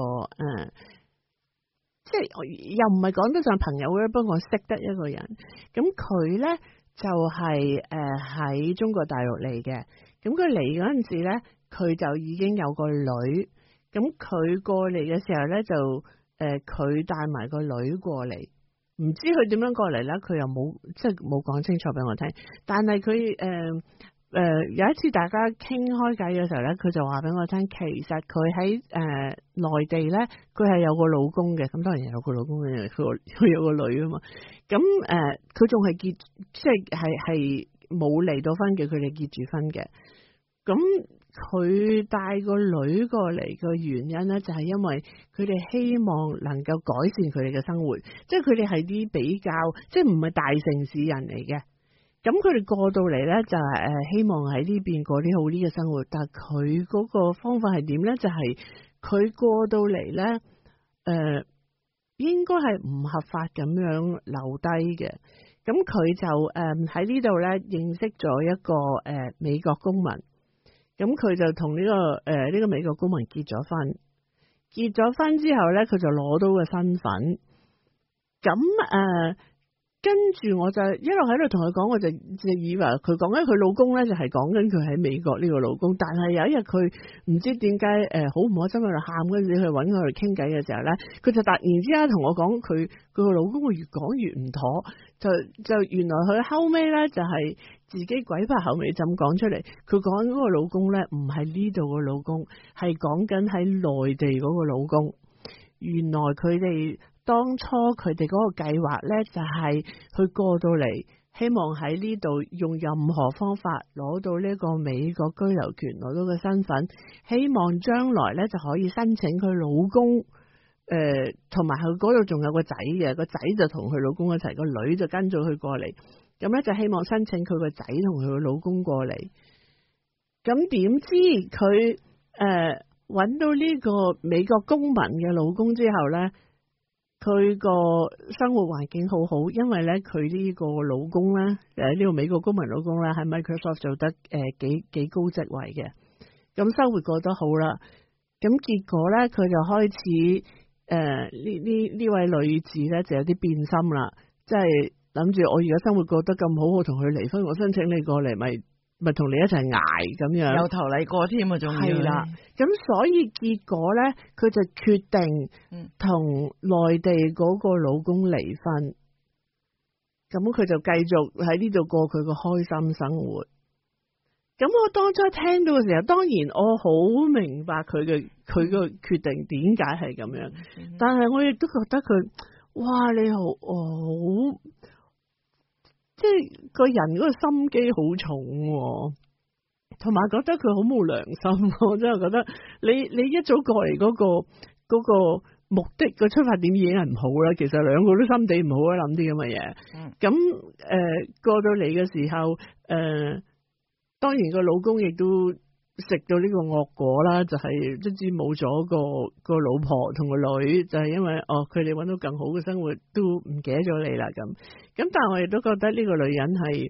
即係又唔係講得上朋友嘅，不過我識得一個人，咁佢咧就係喺中國大陸嚟嘅，咁佢嚟嗰陣時咧，佢就已經有個女，咁佢過嚟嘅時候咧就佢帶埋個女過嚟，唔知佢點樣過嚟咧，佢又冇即係冇講清楚俾我聽，但係佢有一次大家傾開偈嘅時候咧，佢就話俾我聽，其實佢喺內地咧，佢係有個老公嘅，咁當然有個老公嘅，佢有個女啊嘛。咁佢仲係結，即係冇離到婚嘅，佢哋結住婚嘅。咁佢帶個女過嚟嘅原因咧，就係因為佢哋希望能夠改善佢哋嘅生活，即係佢哋係啲比較，即係唔係大城市人嚟嘅。咁佢哋過到嚟咧，就係希望喺呢邊過啲好啲嘅生活，但係佢嗰個方法係點咧？就係佢過到嚟咧，應該係唔合法咁樣留低嘅。咁佢就喺呢度咧認識咗一個美國公民，咁佢就同呢個美國公民結咗婚。結咗婚之後咧，佢就攞到個身份。咁跟住我就一路喺度同佢講，我就以為佢講緊佢老公咧，就係講緊佢喺美國呢個老公。但係有一日佢唔知點解好唔開心喺度喊，嗰陣時去揾佢嚟傾偈嘅時候咧，佢就突然之間同我講佢個老公會越講越唔妥，就原來佢後尾咧就係自己鬼拍後尾枕講出嚟，佢講嗰個老公咧唔係呢度個老公，係講緊喺內地嗰個老公。原來佢哋當初佢哋嗰個計劃咧，就係去過到嚟，希望喺呢度用任何方法攞到呢個美國居留權，攞到個身份，希望將來咧就可以申請佢老公，同埋佢嗰度仲有個仔嘅，個仔就同佢老公一齊，個女就跟咗佢過嚟，咁咧就希望申請佢個仔同佢個老公過嚟。咁點知佢揾到呢個美國公民嘅老公之後咧，佢個生活環境好好，因為咧佢呢個老公咧，呢個美國公民老公咧喺 Microsoft 做得幾高職位嘅，咁生活過得好啦。咁結果咧，佢就開始呢位女子咧就有啲變心啦，即係諗住我而家生活過得咁好，我同佢離婚，我申請你過嚟咪同你一齊捱咁樣， 有頭嚟過添啊，仲要係啦。咁所以結果咧，佢就決定同內地嗰個老公離婚。咁佢就繼續喺呢度過佢個開心生活。咁我當初聽到嘅時候，當然我好明白佢個決定點解係咁樣，但係我亦都覺得佢，哇！你好即係個人嗰個心機好重，同埋覺得佢好冇良心。我真係覺得你一早過嚟嗰個目的個出發點已經係唔好啦。其實兩個都心地唔好啦，諗啲咁嘅嘢。咁過到嚟嘅時候， 當然個老公亦都食到呢個惡果啦，就係卒之冇咗個老婆同個女，就係因為佢哋揾到更好嘅生活，都唔記得咗你啦咁。但係我亦都覺得呢個女人係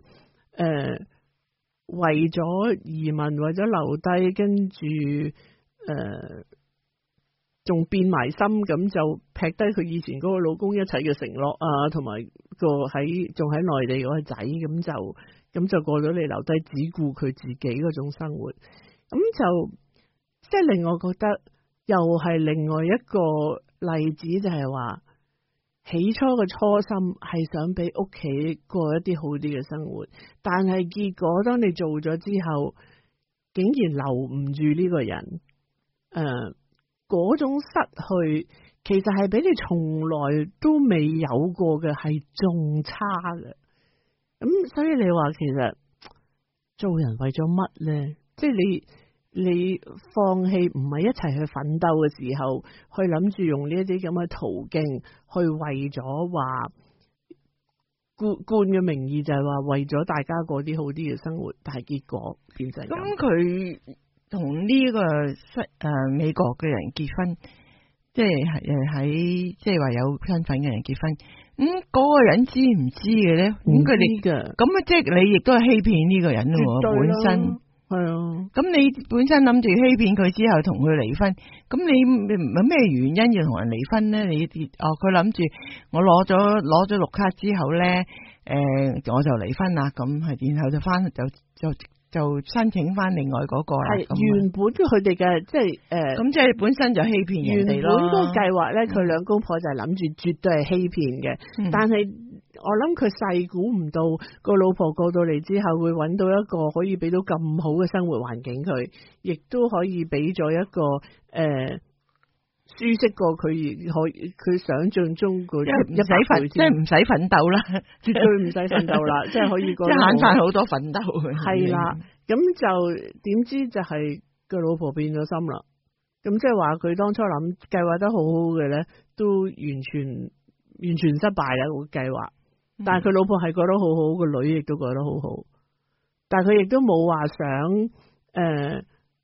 為咗移民，為咗留低，跟住仲變埋心，咁就劈低佢以前嗰個老公一切嘅承諾啊，同埋仲喺內地嗰個仔，咁就過咗嚟，留低只顧佢自己嗰種生活，咁就即係令我覺得又係另外一個例子，就係話起初嘅初心係想俾屋企過一啲好啲嘅生活，但係結果當你做咗之後，竟然留唔住呢個人，嗰種失去其實係比你從來都未有過嘅係仲差嘅。咁所以你話其實做人為咗乜呢？即係你放棄唔係一齊去奮鬥嘅時候，去諗住用呢一啲咁嘅途徑去為咗話冠嘅名義，就係話為咗大家過啲好啲嘅生活，但係結果變成咁。 佢同呢個美國嘅人結婚，即係喺即係話有身份嘅人結婚，嗰個人知唔知嘅咧？咁佢哋咁即係你亦都係欺騙呢個人咯，本身係啊。咁你本身諗住欺騙佢之後同佢離婚，咁你有咩原因要同人離婚咧？佢諗住我攞咗綠卡之後咧，我就離婚啦，咁係然後就翻就申請翻另外嗰個啦。係原本佢哋嘅即係咁即係本身就欺騙人哋咯。原本嗰個計劃咧，佢兩公婆就係諗住絕對係欺騙嘅，但係我諗佢細估唔到個老婆過到嚟之後會揾到一個可以俾到咁好嘅生活環境佢，亦都可以俾咗一個舒適過佢想象中個100倍，即係唔使奮鬥啦，絕對唔使奮鬥啦，即係可以即係慳翻好多奮鬥。係啦，咁就點知就係個老婆變咗心啦。咁即係話佢當初諗計劃得好好嘅咧，都完全失敗啦個計劃。但係佢老婆係過得好好，個女亦都過得好好，但係佢亦都冇話想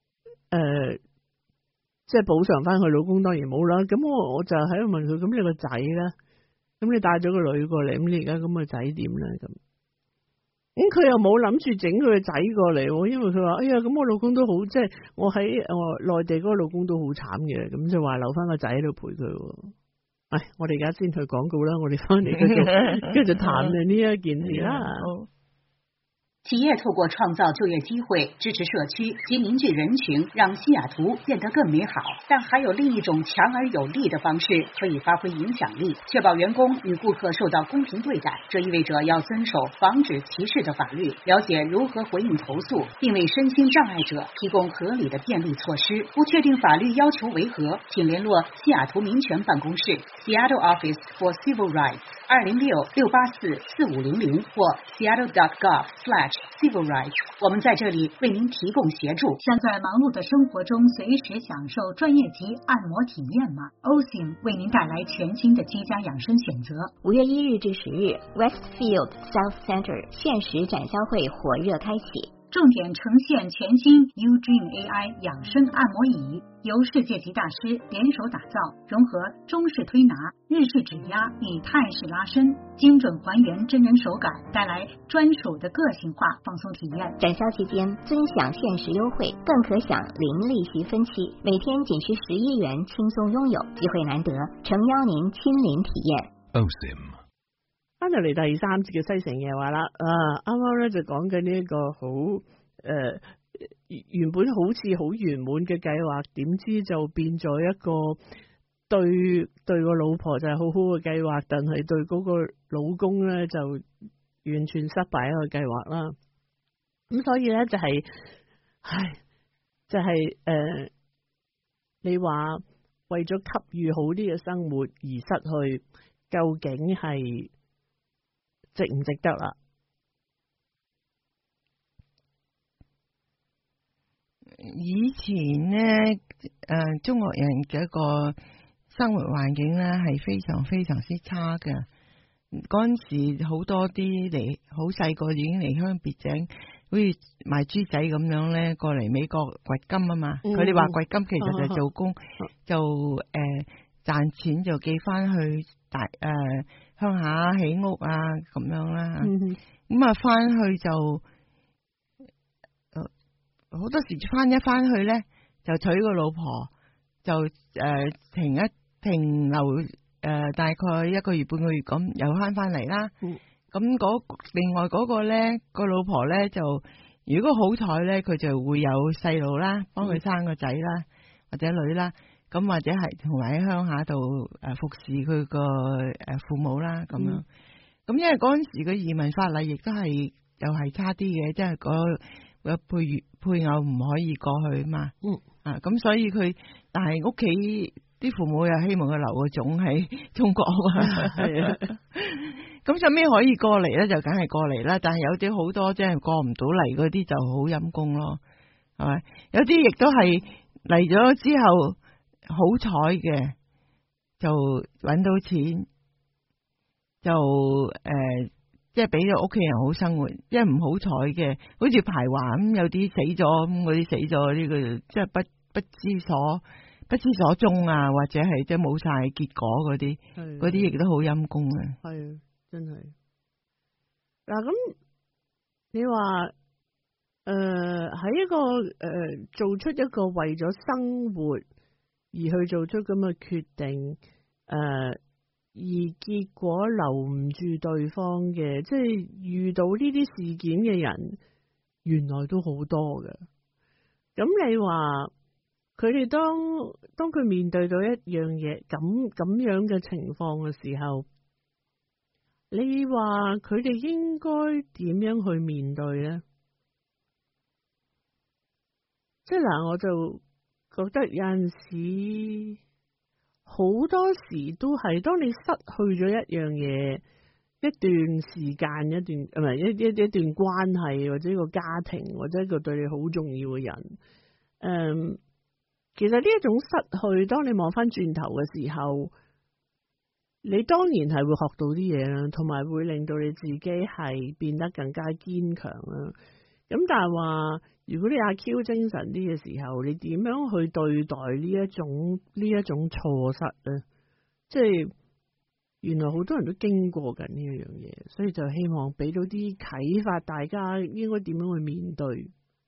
即係補償翻佢老公，當然冇啦。咁我就喺度問佢，咁你個仔咧？咁你帶咗個女過嚟，咁你而家咁個仔點咧？咁佢又冇諗住整佢個仔過嚟，因為佢話哎呀，咁我老公都好，即係我喺內地嗰個老公都好慘嘅，咁就話留翻個仔喺度陪佢。我哋而家先去廣告啦，我哋翻嚟繼續談論呢一件事啦。 企業透過創造就業機會、支持社區及凝聚人群，讓西雅圖變得更美好。但還有另一種強而有力的方式可以發揮影響力，確保員工與顧客受到公平對待。這意味着要遵守防止歧視的法律，了解如何回應投訴，並為身心障礙者提供合理的便利措施。不確定法律要求為何，請聯絡西雅圖民權辦公室 Seattle Office for Civil Rights 206-684-4500或 Seattle.gov/Civil Rights， 我們在這裡為您提供協助。 想在忙碌的生活中隨時享受專業級按摩體驗嗎？ Osim 為您帶來全新的居家養生選擇。 5月1日至10日 Westfield South Center 限時展銷會火熱開啟， 重點呈現全新 Udream AI 養生按摩椅，由世界級大師聯手打造，融合中式推拿、日式指壓與泰式拉伸，精準還原真人手感，帶來專屬的個性化放鬆體驗。 展銷期間尊享限時優惠，更可享零利息分期，每天僅需11元輕鬆擁有，機會難得，誠邀您親臨體驗。 Osim。翻到嚟第3節嘅西城夜話啦，啱啱咧就講緊呢一個好原本好似好圓滿嘅計劃，點知就變咗一個對個老婆就係好好嘅計劃，但係對嗰個老公咧就完全失敗一個計劃啦。咁所以咧就係，你話為咗給予好啲嘅生活而失去，究竟係值唔值得啦？ 以前呢，中國人嘅一個生活環境呢係非常非常之差嘅。嗰陣時好多啲好細個已經離鄉別井， 好似賣豬仔咁樣咧，過嚟美國掘金啊嘛。佢哋話掘金其實就係做工，就賺錢就寄翻去鄉下起屋啊咁樣啦。咁啊翻去就好多時翻去咧，就娶個老婆，就停留大概1個月半個月咁，又翻嚟啦。咁另外嗰個咧，個老婆咧就如果好彩咧，佢就會有細路啦，幫佢生個仔啦或者女啦，咁或者係同埋喺鄉下度服侍佢個父母啦咁樣。咁因為嗰陣時嘅移民法例亦都係又係差啲嘅，即係個配偶唔可以過去嘛。咁所以但係屋企啲父母又希望佢留個種喺中國啊。係啊。咁後尾可以過嚟咧，就梗係過嚟啦。但係有啲好多即係過唔到嚟嗰啲就好陰功咯，係咪？有啲亦都係嚟咗之後好彩嘅，就搵到錢，就即係俾咗屋企人好生活。因為唔好彩嘅，好似排華咁，有啲死咗，咁嗰啲死咗呢個即係不知所終啊，或者係即係冇晒結果嗰啲亦都好陰功啊。 係。真係嗱，咁你話喺一個做出一個為咗生活而去做出咁嘅決定，而結果留唔住對方嘅，即係遇到呢啲事件嘅人，原來都好多嘅。咁你話佢哋當佢面對到一樣嘢咁樣嘅情況嘅時候，你話佢哋應該點樣去面對呢？即係嗱，我就覺得有陣時好多時都係當你失去咗一樣嘢，一段時間，一段關係，或者一個家庭，或者一個對你好重要嘅人，其實呢一種失去，當你望翻轉頭嘅時候，你當然係會學到啲嘢啦，同埋會令到你自己係變得更加堅強啦。咁但係話，如果你阿 Q 精神啲嘅時候，你點樣去對待呢一種錯失咧？即係原來好多人都經過緊呢一樣嘢，所以就希望俾到啲啟發，大家應該點樣去面對。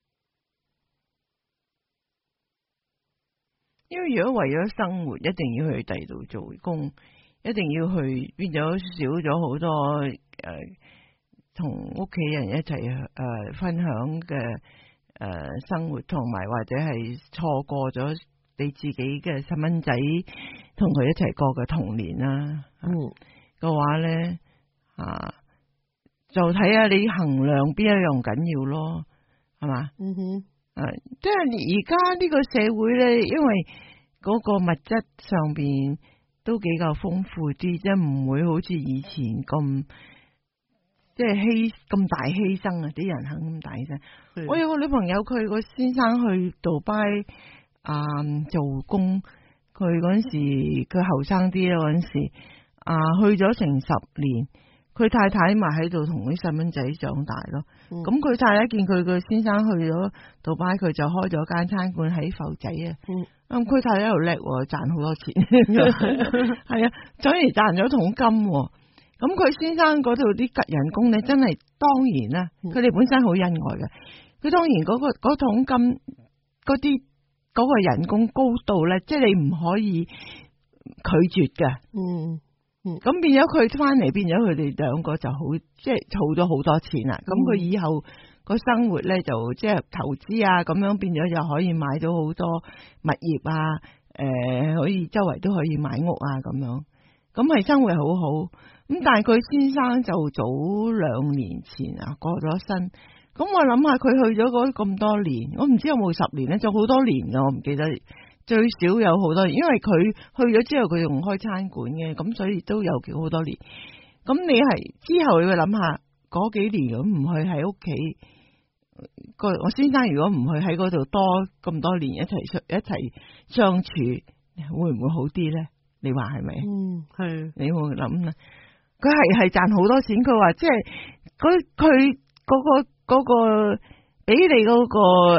因為如果為咗生活，一定要去第二度做工。一定要去變咗少咗好多同屋企人一齊分享嘅生活，同埋或者係錯過咗你自己嘅細蚊仔同佢一齊過嘅童年啦。嘅話咧就睇下你衡量邊一樣緊要咯，係嘛？即係而家呢個社會咧，因為嗰個物質上邊都比較豐富啲，即係唔會好似以前咁，即係咁大犧牲啊！啲人肯咁大犧牲。我有個女朋友，佢個先生去杜拜做工，佢嗰陣時佢後生啲啦，嗰陣時去咗成10年，佢太太咪喺度同啲細蚊仔長大咯。咁佢太太見佢個先生去咗杜拜，佢就開咗間餐館喺埠仔啊。佢太太又叻，賺好多錢，係啊，總而賺咗桶金。咁佢先生嗰度啲吉人工咧，真係當然啦，佢哋本身好恩愛嘅。佢當然嗰桶金嗰個人工高度咧，即係你唔可以拒絕嘅。咁變咗佢翻嚟，變咗佢哋兩個就好，即係儲咗好多錢啦。咁佢以後個生活咧就即係投資啊，咁樣變咗就可以買到好多物業啊，可以周圍都可以買屋啊，咁樣，咁係生活好好。咁但係佢先生就早2年前過咗身。咁我諗下佢去咗嗰咁多年，我唔知有冇10年咧，就好多年噶，我唔記得，最少有好多年，因為佢去咗之後佢仲開餐館嘅，咁所以都有好多年。咁你係之後你會諗下嗰幾年如果唔去喺屋企，我先生如果唔去喺嗰度多咁多年一齊相處，會唔會好啲咧？你話係咪？係。你會諗啦，佢係賺好多錢。佢話即係佢嗰個俾你嗰個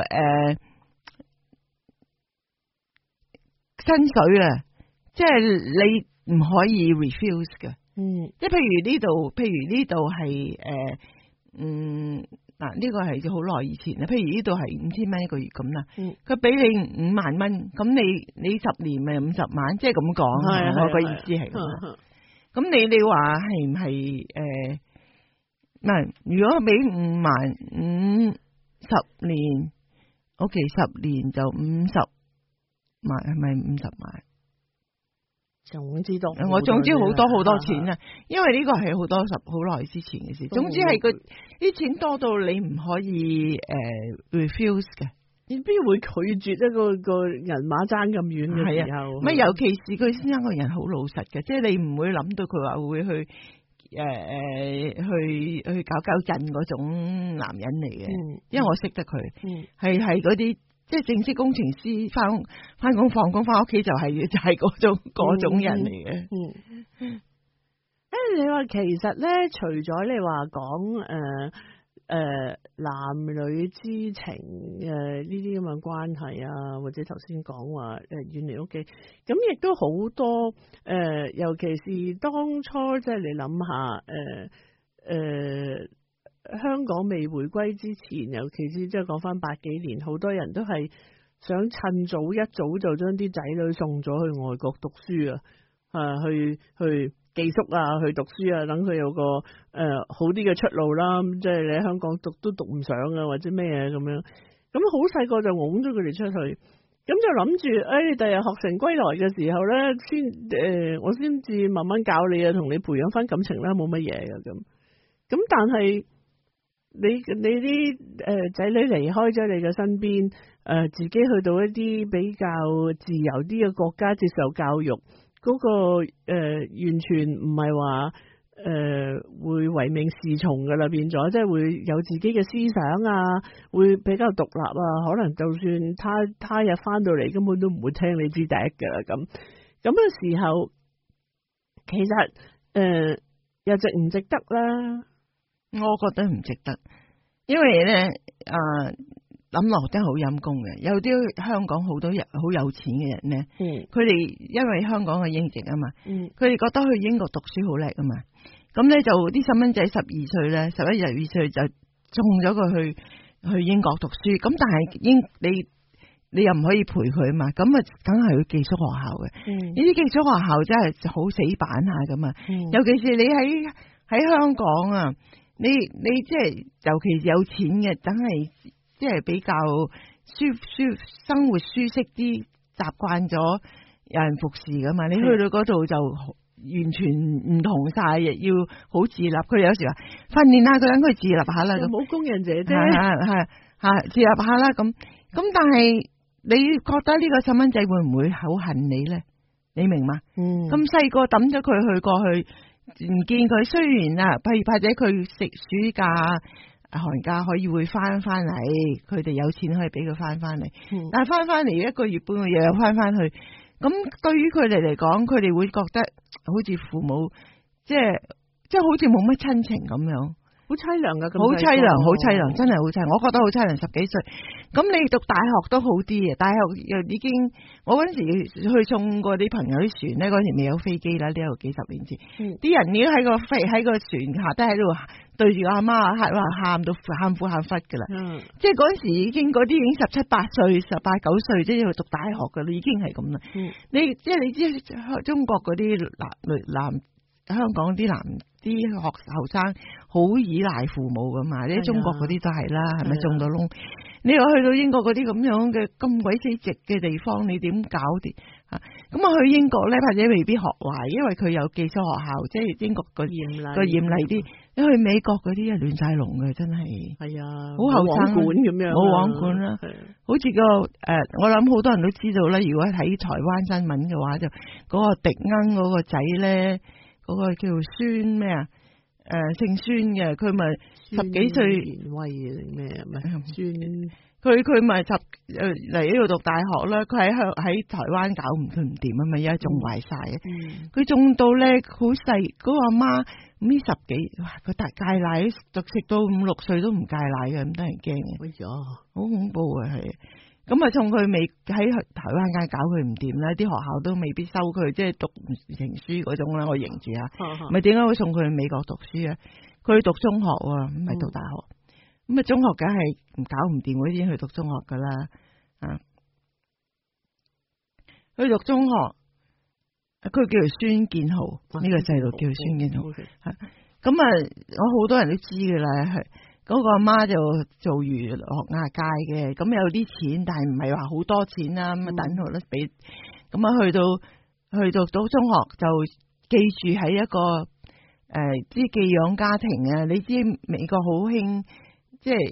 薪水啊，即係你唔可以 refuse 嘅。即係譬如呢度係嗱呢個係好耐以前啦。譬如呢度係5000蚊一個月咁啦，佢俾你5萬蚊，咁你10年咪50萬，即係咁講。我個意思係咁。咁你話係唔係唔係？如果俾5萬50年，OK 10年就50萬，係咪50萬？ 總之都我總之好多錢啊！因為呢個係好耐之前嘅事。總之係啲錢多到你唔可以refuse 嘅。 你邊會拒絕一個人馬爭咁遠嘅時候？ 乜尤其是佢先生個人好老實嘅，即係你唔會諗到佢話會去去搞震嗰種男人嚟嘅。因為我識得佢，係嗰啲即係正式工程師，翻工放工翻屋企就係嗰種人嚟嘅。 你話其實咧，除咗你話講男女之情呢啲咁嘅關係啊，或者頭先講話遠離屋企，咁亦都好多尤其是當初即係你諗下香港未回歸之前，尤其是即係講翻80幾年，好多人都係想趁一早就將啲仔女送咗去外國讀書啊，去寄宿啊，去讀書啊，等佢有個好啲嘅出路啦。即係你喺香港讀都讀唔上啊，或者咩嘢咁樣。咁好細個就拱咗佢哋出去，咁就諗住，第日學成歸來嘅時候咧，我先至慢慢教你啊，同你培養翻感情啦，冇乜嘢嘅咁。咁但係你啲仔女離開咗你嘅身邊，自己去到一啲比較自由啲嘅國家接受教育。嗰個完全唔係話會唯命是從噶啦，變咗即係會有自己嘅思想啊，會比較獨立啊，可能就算他日翻到嚟根本都唔會聽你支笛噶啦咁嘅時候，其實又值唔值得啦？ 我覺得唔值得，因為咧諗落真係好陰功嘅，有啲香港好多人好有錢嘅人咧，佢哋因為香港嘅英籍啊嘛，佢哋覺得去英國讀書好叻啊嘛，咁咧就啲細蚊仔12歲咧，11、12歲就送咗佢去英國讀書，咁但係你又唔可以陪佢啊嘛，咁啊梗係去寄宿學校嘅，呢啲寄宿學校真係好死板下咁啊，尤其是你喺香港啊，你即係尤其是有錢嘅，梗係。即係比較生活舒適啲，習慣咗有人服侍噶嘛。你去到嗰度就完全唔同晒，要好自立。佢有時話訓練下佢，等佢自立下啦。 冇工人姐姐自立下啦。咁但係你覺得呢個細蚊仔會唔會好恨你咧？你明嘛？咁細個抌咗佢去過去，唔見佢。雖然啊，譬如或者佢食暑假。寒假可以會翻嚟，佢哋有錢可以俾佢翻嚟，但係翻嚟1個月半個月又翻去，咁對於佢哋嚟講，佢哋會覺得好似父母即係好似冇乜親情咁樣。 好凄涼噶， 好凄涼，真係好凄涼。我覺得好凄涼。10幾歲，咁你讀大學都好啲嘅，大學又已經，我嗰陣時去送過啲朋友啲船咧，嗰時未有飛機啦，呢度幾十年前，啲人已經喺個船下都喺度對住阿媽喊到喊苦喊忽噶啦，即係嗰陣時已經嗰啲已經17、18歲、18、19歲，即係讀大學噶啦，已經係咁啦。你知中國嗰啲香港啲啲後生好依賴父母噶嘛，啲中國嗰啲就係啦，係咪中到窿？你話去到英國嗰啲咁樣嘅咁鬼死直嘅地方，你點搞掂啊？咁去英國咧，或者未必學壞，因為佢有寄宿學校，即係英國個嚴厲啲。你去美國嗰啲啊，亂晒龍嘅，真係係啊， 好後生管咁樣， 冇網管啦。好似我諗好多人都知道啦。如果睇台灣新聞嘅話，就嗰個迪恩嗰個仔咧。嗰個叫孫咩啊？姓孫嘅，佢咪10幾歲？ 威定咩？唔係孫，佢佢咪嚟呢度讀大學啦。佢喺台灣搞佢唔掂啊嘛，而家種壞晒嘅。佢種到咧好細，嗰個阿媽呢10幾，哇！佢戒奶，食到5、6歲都唔戒奶嘅，咁得人驚嘅。哎呀，好恐怖啊！係。咁啊，送佢喺台灣梗係搞佢唔掂啦，啲學校都未必收佢，即係讀唔成書嗰種啦。我認住啊，咪點解會送佢去美國讀書啊？佢讀中學喎，唔係讀大學。咁啊，中學梗係唔搞唔掂嗰啲先去讀中學噶啦。啊，去讀中學，佢叫做孫建豪，呢個細路叫孫建豪。咁啊，我好多人都知噶啦，係。嗰個阿媽就做娛樂業界嘅，咁有啲錢，但係唔係話好多錢啦。咁啊，等佢咧俾，咁啊去到中學就寄住喺一個啲寄養家庭啊。你知美國好興，即係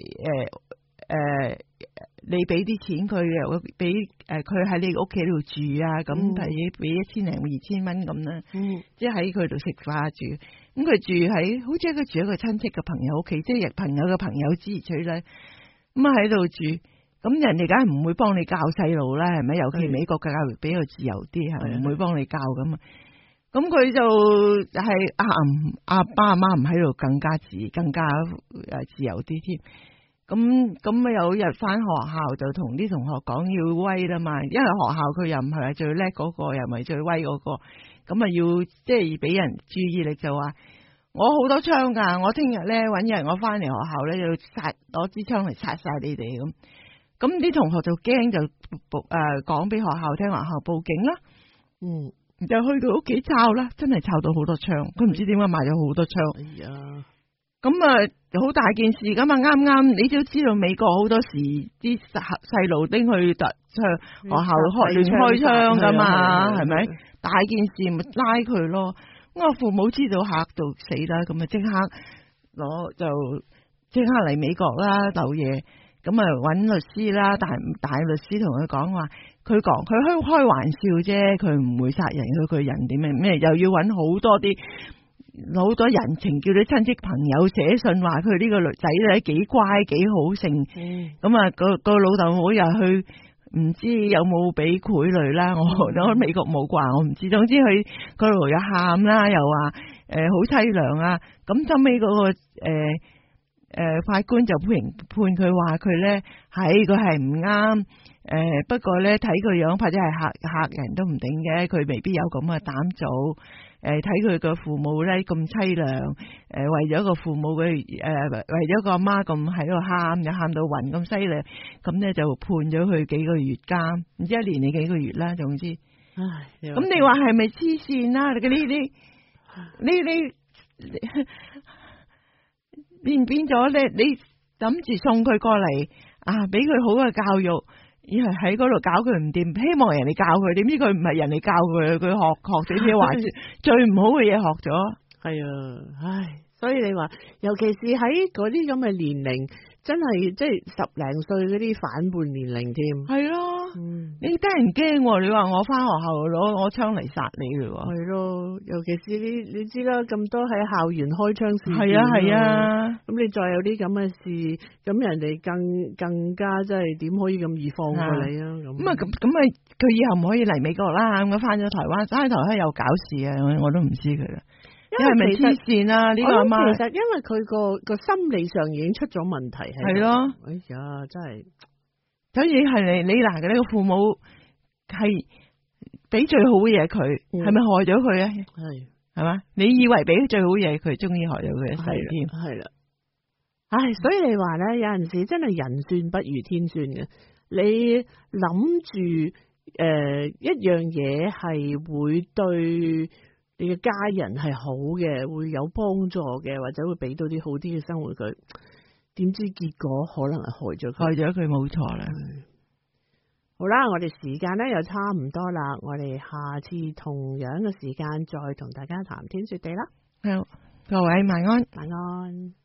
你俾啲錢佢嘅，俾佢喺你屋企度住啊，咁俾1000零2000蚊咁啦。即係喺佢度食飯住。咁佢住喺，好似佢住喺個親戚嘅朋友屋企，即係朋友嘅朋友之取咧。咁啊喺度住，咁人哋梗係唔會幫你教細路啦，係咪？尤其美國嘅教育比較自由啲，係唔會幫你教咁啊。咁佢就係阿爸阿媽唔喺度，更加自由啲添。咁啊有一日翻學校就同啲同學講要威啦嘛，因為學校佢又唔係最叻嗰個，又唔係最威嗰個。咁啊，要即係俾人注意力，就話我好多槍噶，我聽日咧搵日我翻嚟學校咧要攞支槍嚟殺晒你哋咁。咁啲同學就驚，就講俾學校聽，學校報警啦。就去佢屋企抄啦，真係抄到好多槍。佢唔知點解買咗好多槍。哎呀！咁啊，好大件事咁啊！啱你都知道美國好多時啲細路拎去學校亂開槍噶嘛，係咪？大件事咪拉佢咯。咁我父母知道嚇到死啦，咁啊即刻嚟美國啦，逗嘢。咁啊揾律師啦，但係大律師同佢講話，佢開玩笑啫，佢唔會殺人，佢人點咩，又要揾好多人情，叫啲親戚朋友寫信話佢呢個女仔咧幾乖幾好性。咁啊個老豆母又去。唔知有冇俾賄賂啦？我美國冇啩，我唔知。總之佢嗰度又喊啦，又話好淒涼啊！咁後尾嗰個法官就判佢話佢咧佢係唔啱。不過咧睇佢樣或者係嚇人都唔定嘅，佢未必有咁嘅膽做。睇佢個父母咧咁淒涼，為咗個父母嘅為咗個阿媽咁喺度喊，又喊到暈咁犀利，咁咧就判咗佢幾個月監，唔知1年定幾個月啦。總之，咁你話係咪黐線啦？你變咗咧？你諗住送佢過嚟啊，俾佢好嘅教育。而係喺嗰度搞佢唔掂，希望人哋教佢，點知佢唔係人哋教佢，佢學啲話最唔好嘅嘢學咗。係啊，唉，所以你話，尤其是喺嗰啲咁嘅年齡，真係即係10零歲嗰啲反叛年齡添。係咯，你得人驚，你話我翻學校攞我槍嚟殺你嘅喎。係咯，尤其是你知啦，咁多喺校園開槍事件。係啊係啊，咁你再有啲咁嘅事，咁人哋更加真係點可以咁易放過你啊？咁啊，佢以後唔可以嚟美國啦。咁翻咗台灣，喺台灣又搞事啊！我都唔知佢啦。因為咪黐線啦，呢個阿媽。其實因為佢個心理上已經出咗問題。係咯。哎呀，真係。所以係你嗱嘅呢個父母係俾最好嘅嘢佢，係咪害咗佢啊？係嘛？你以為俾最好嘢佢，終於害咗佢一世添。係啦。唉，所以你話咧，有陣時真係人算不如天算嘅。你諗住一樣嘢係會對你嘅家人係好嘅，會有幫助嘅，或者會俾到啲好啲嘅生活佢，點知結果可能係害咗佢冇錯啦。好啦，我哋時間咧又差唔多啦，我哋下次同樣嘅時間再同大家談天說地啦。好，各位晚安，晚安。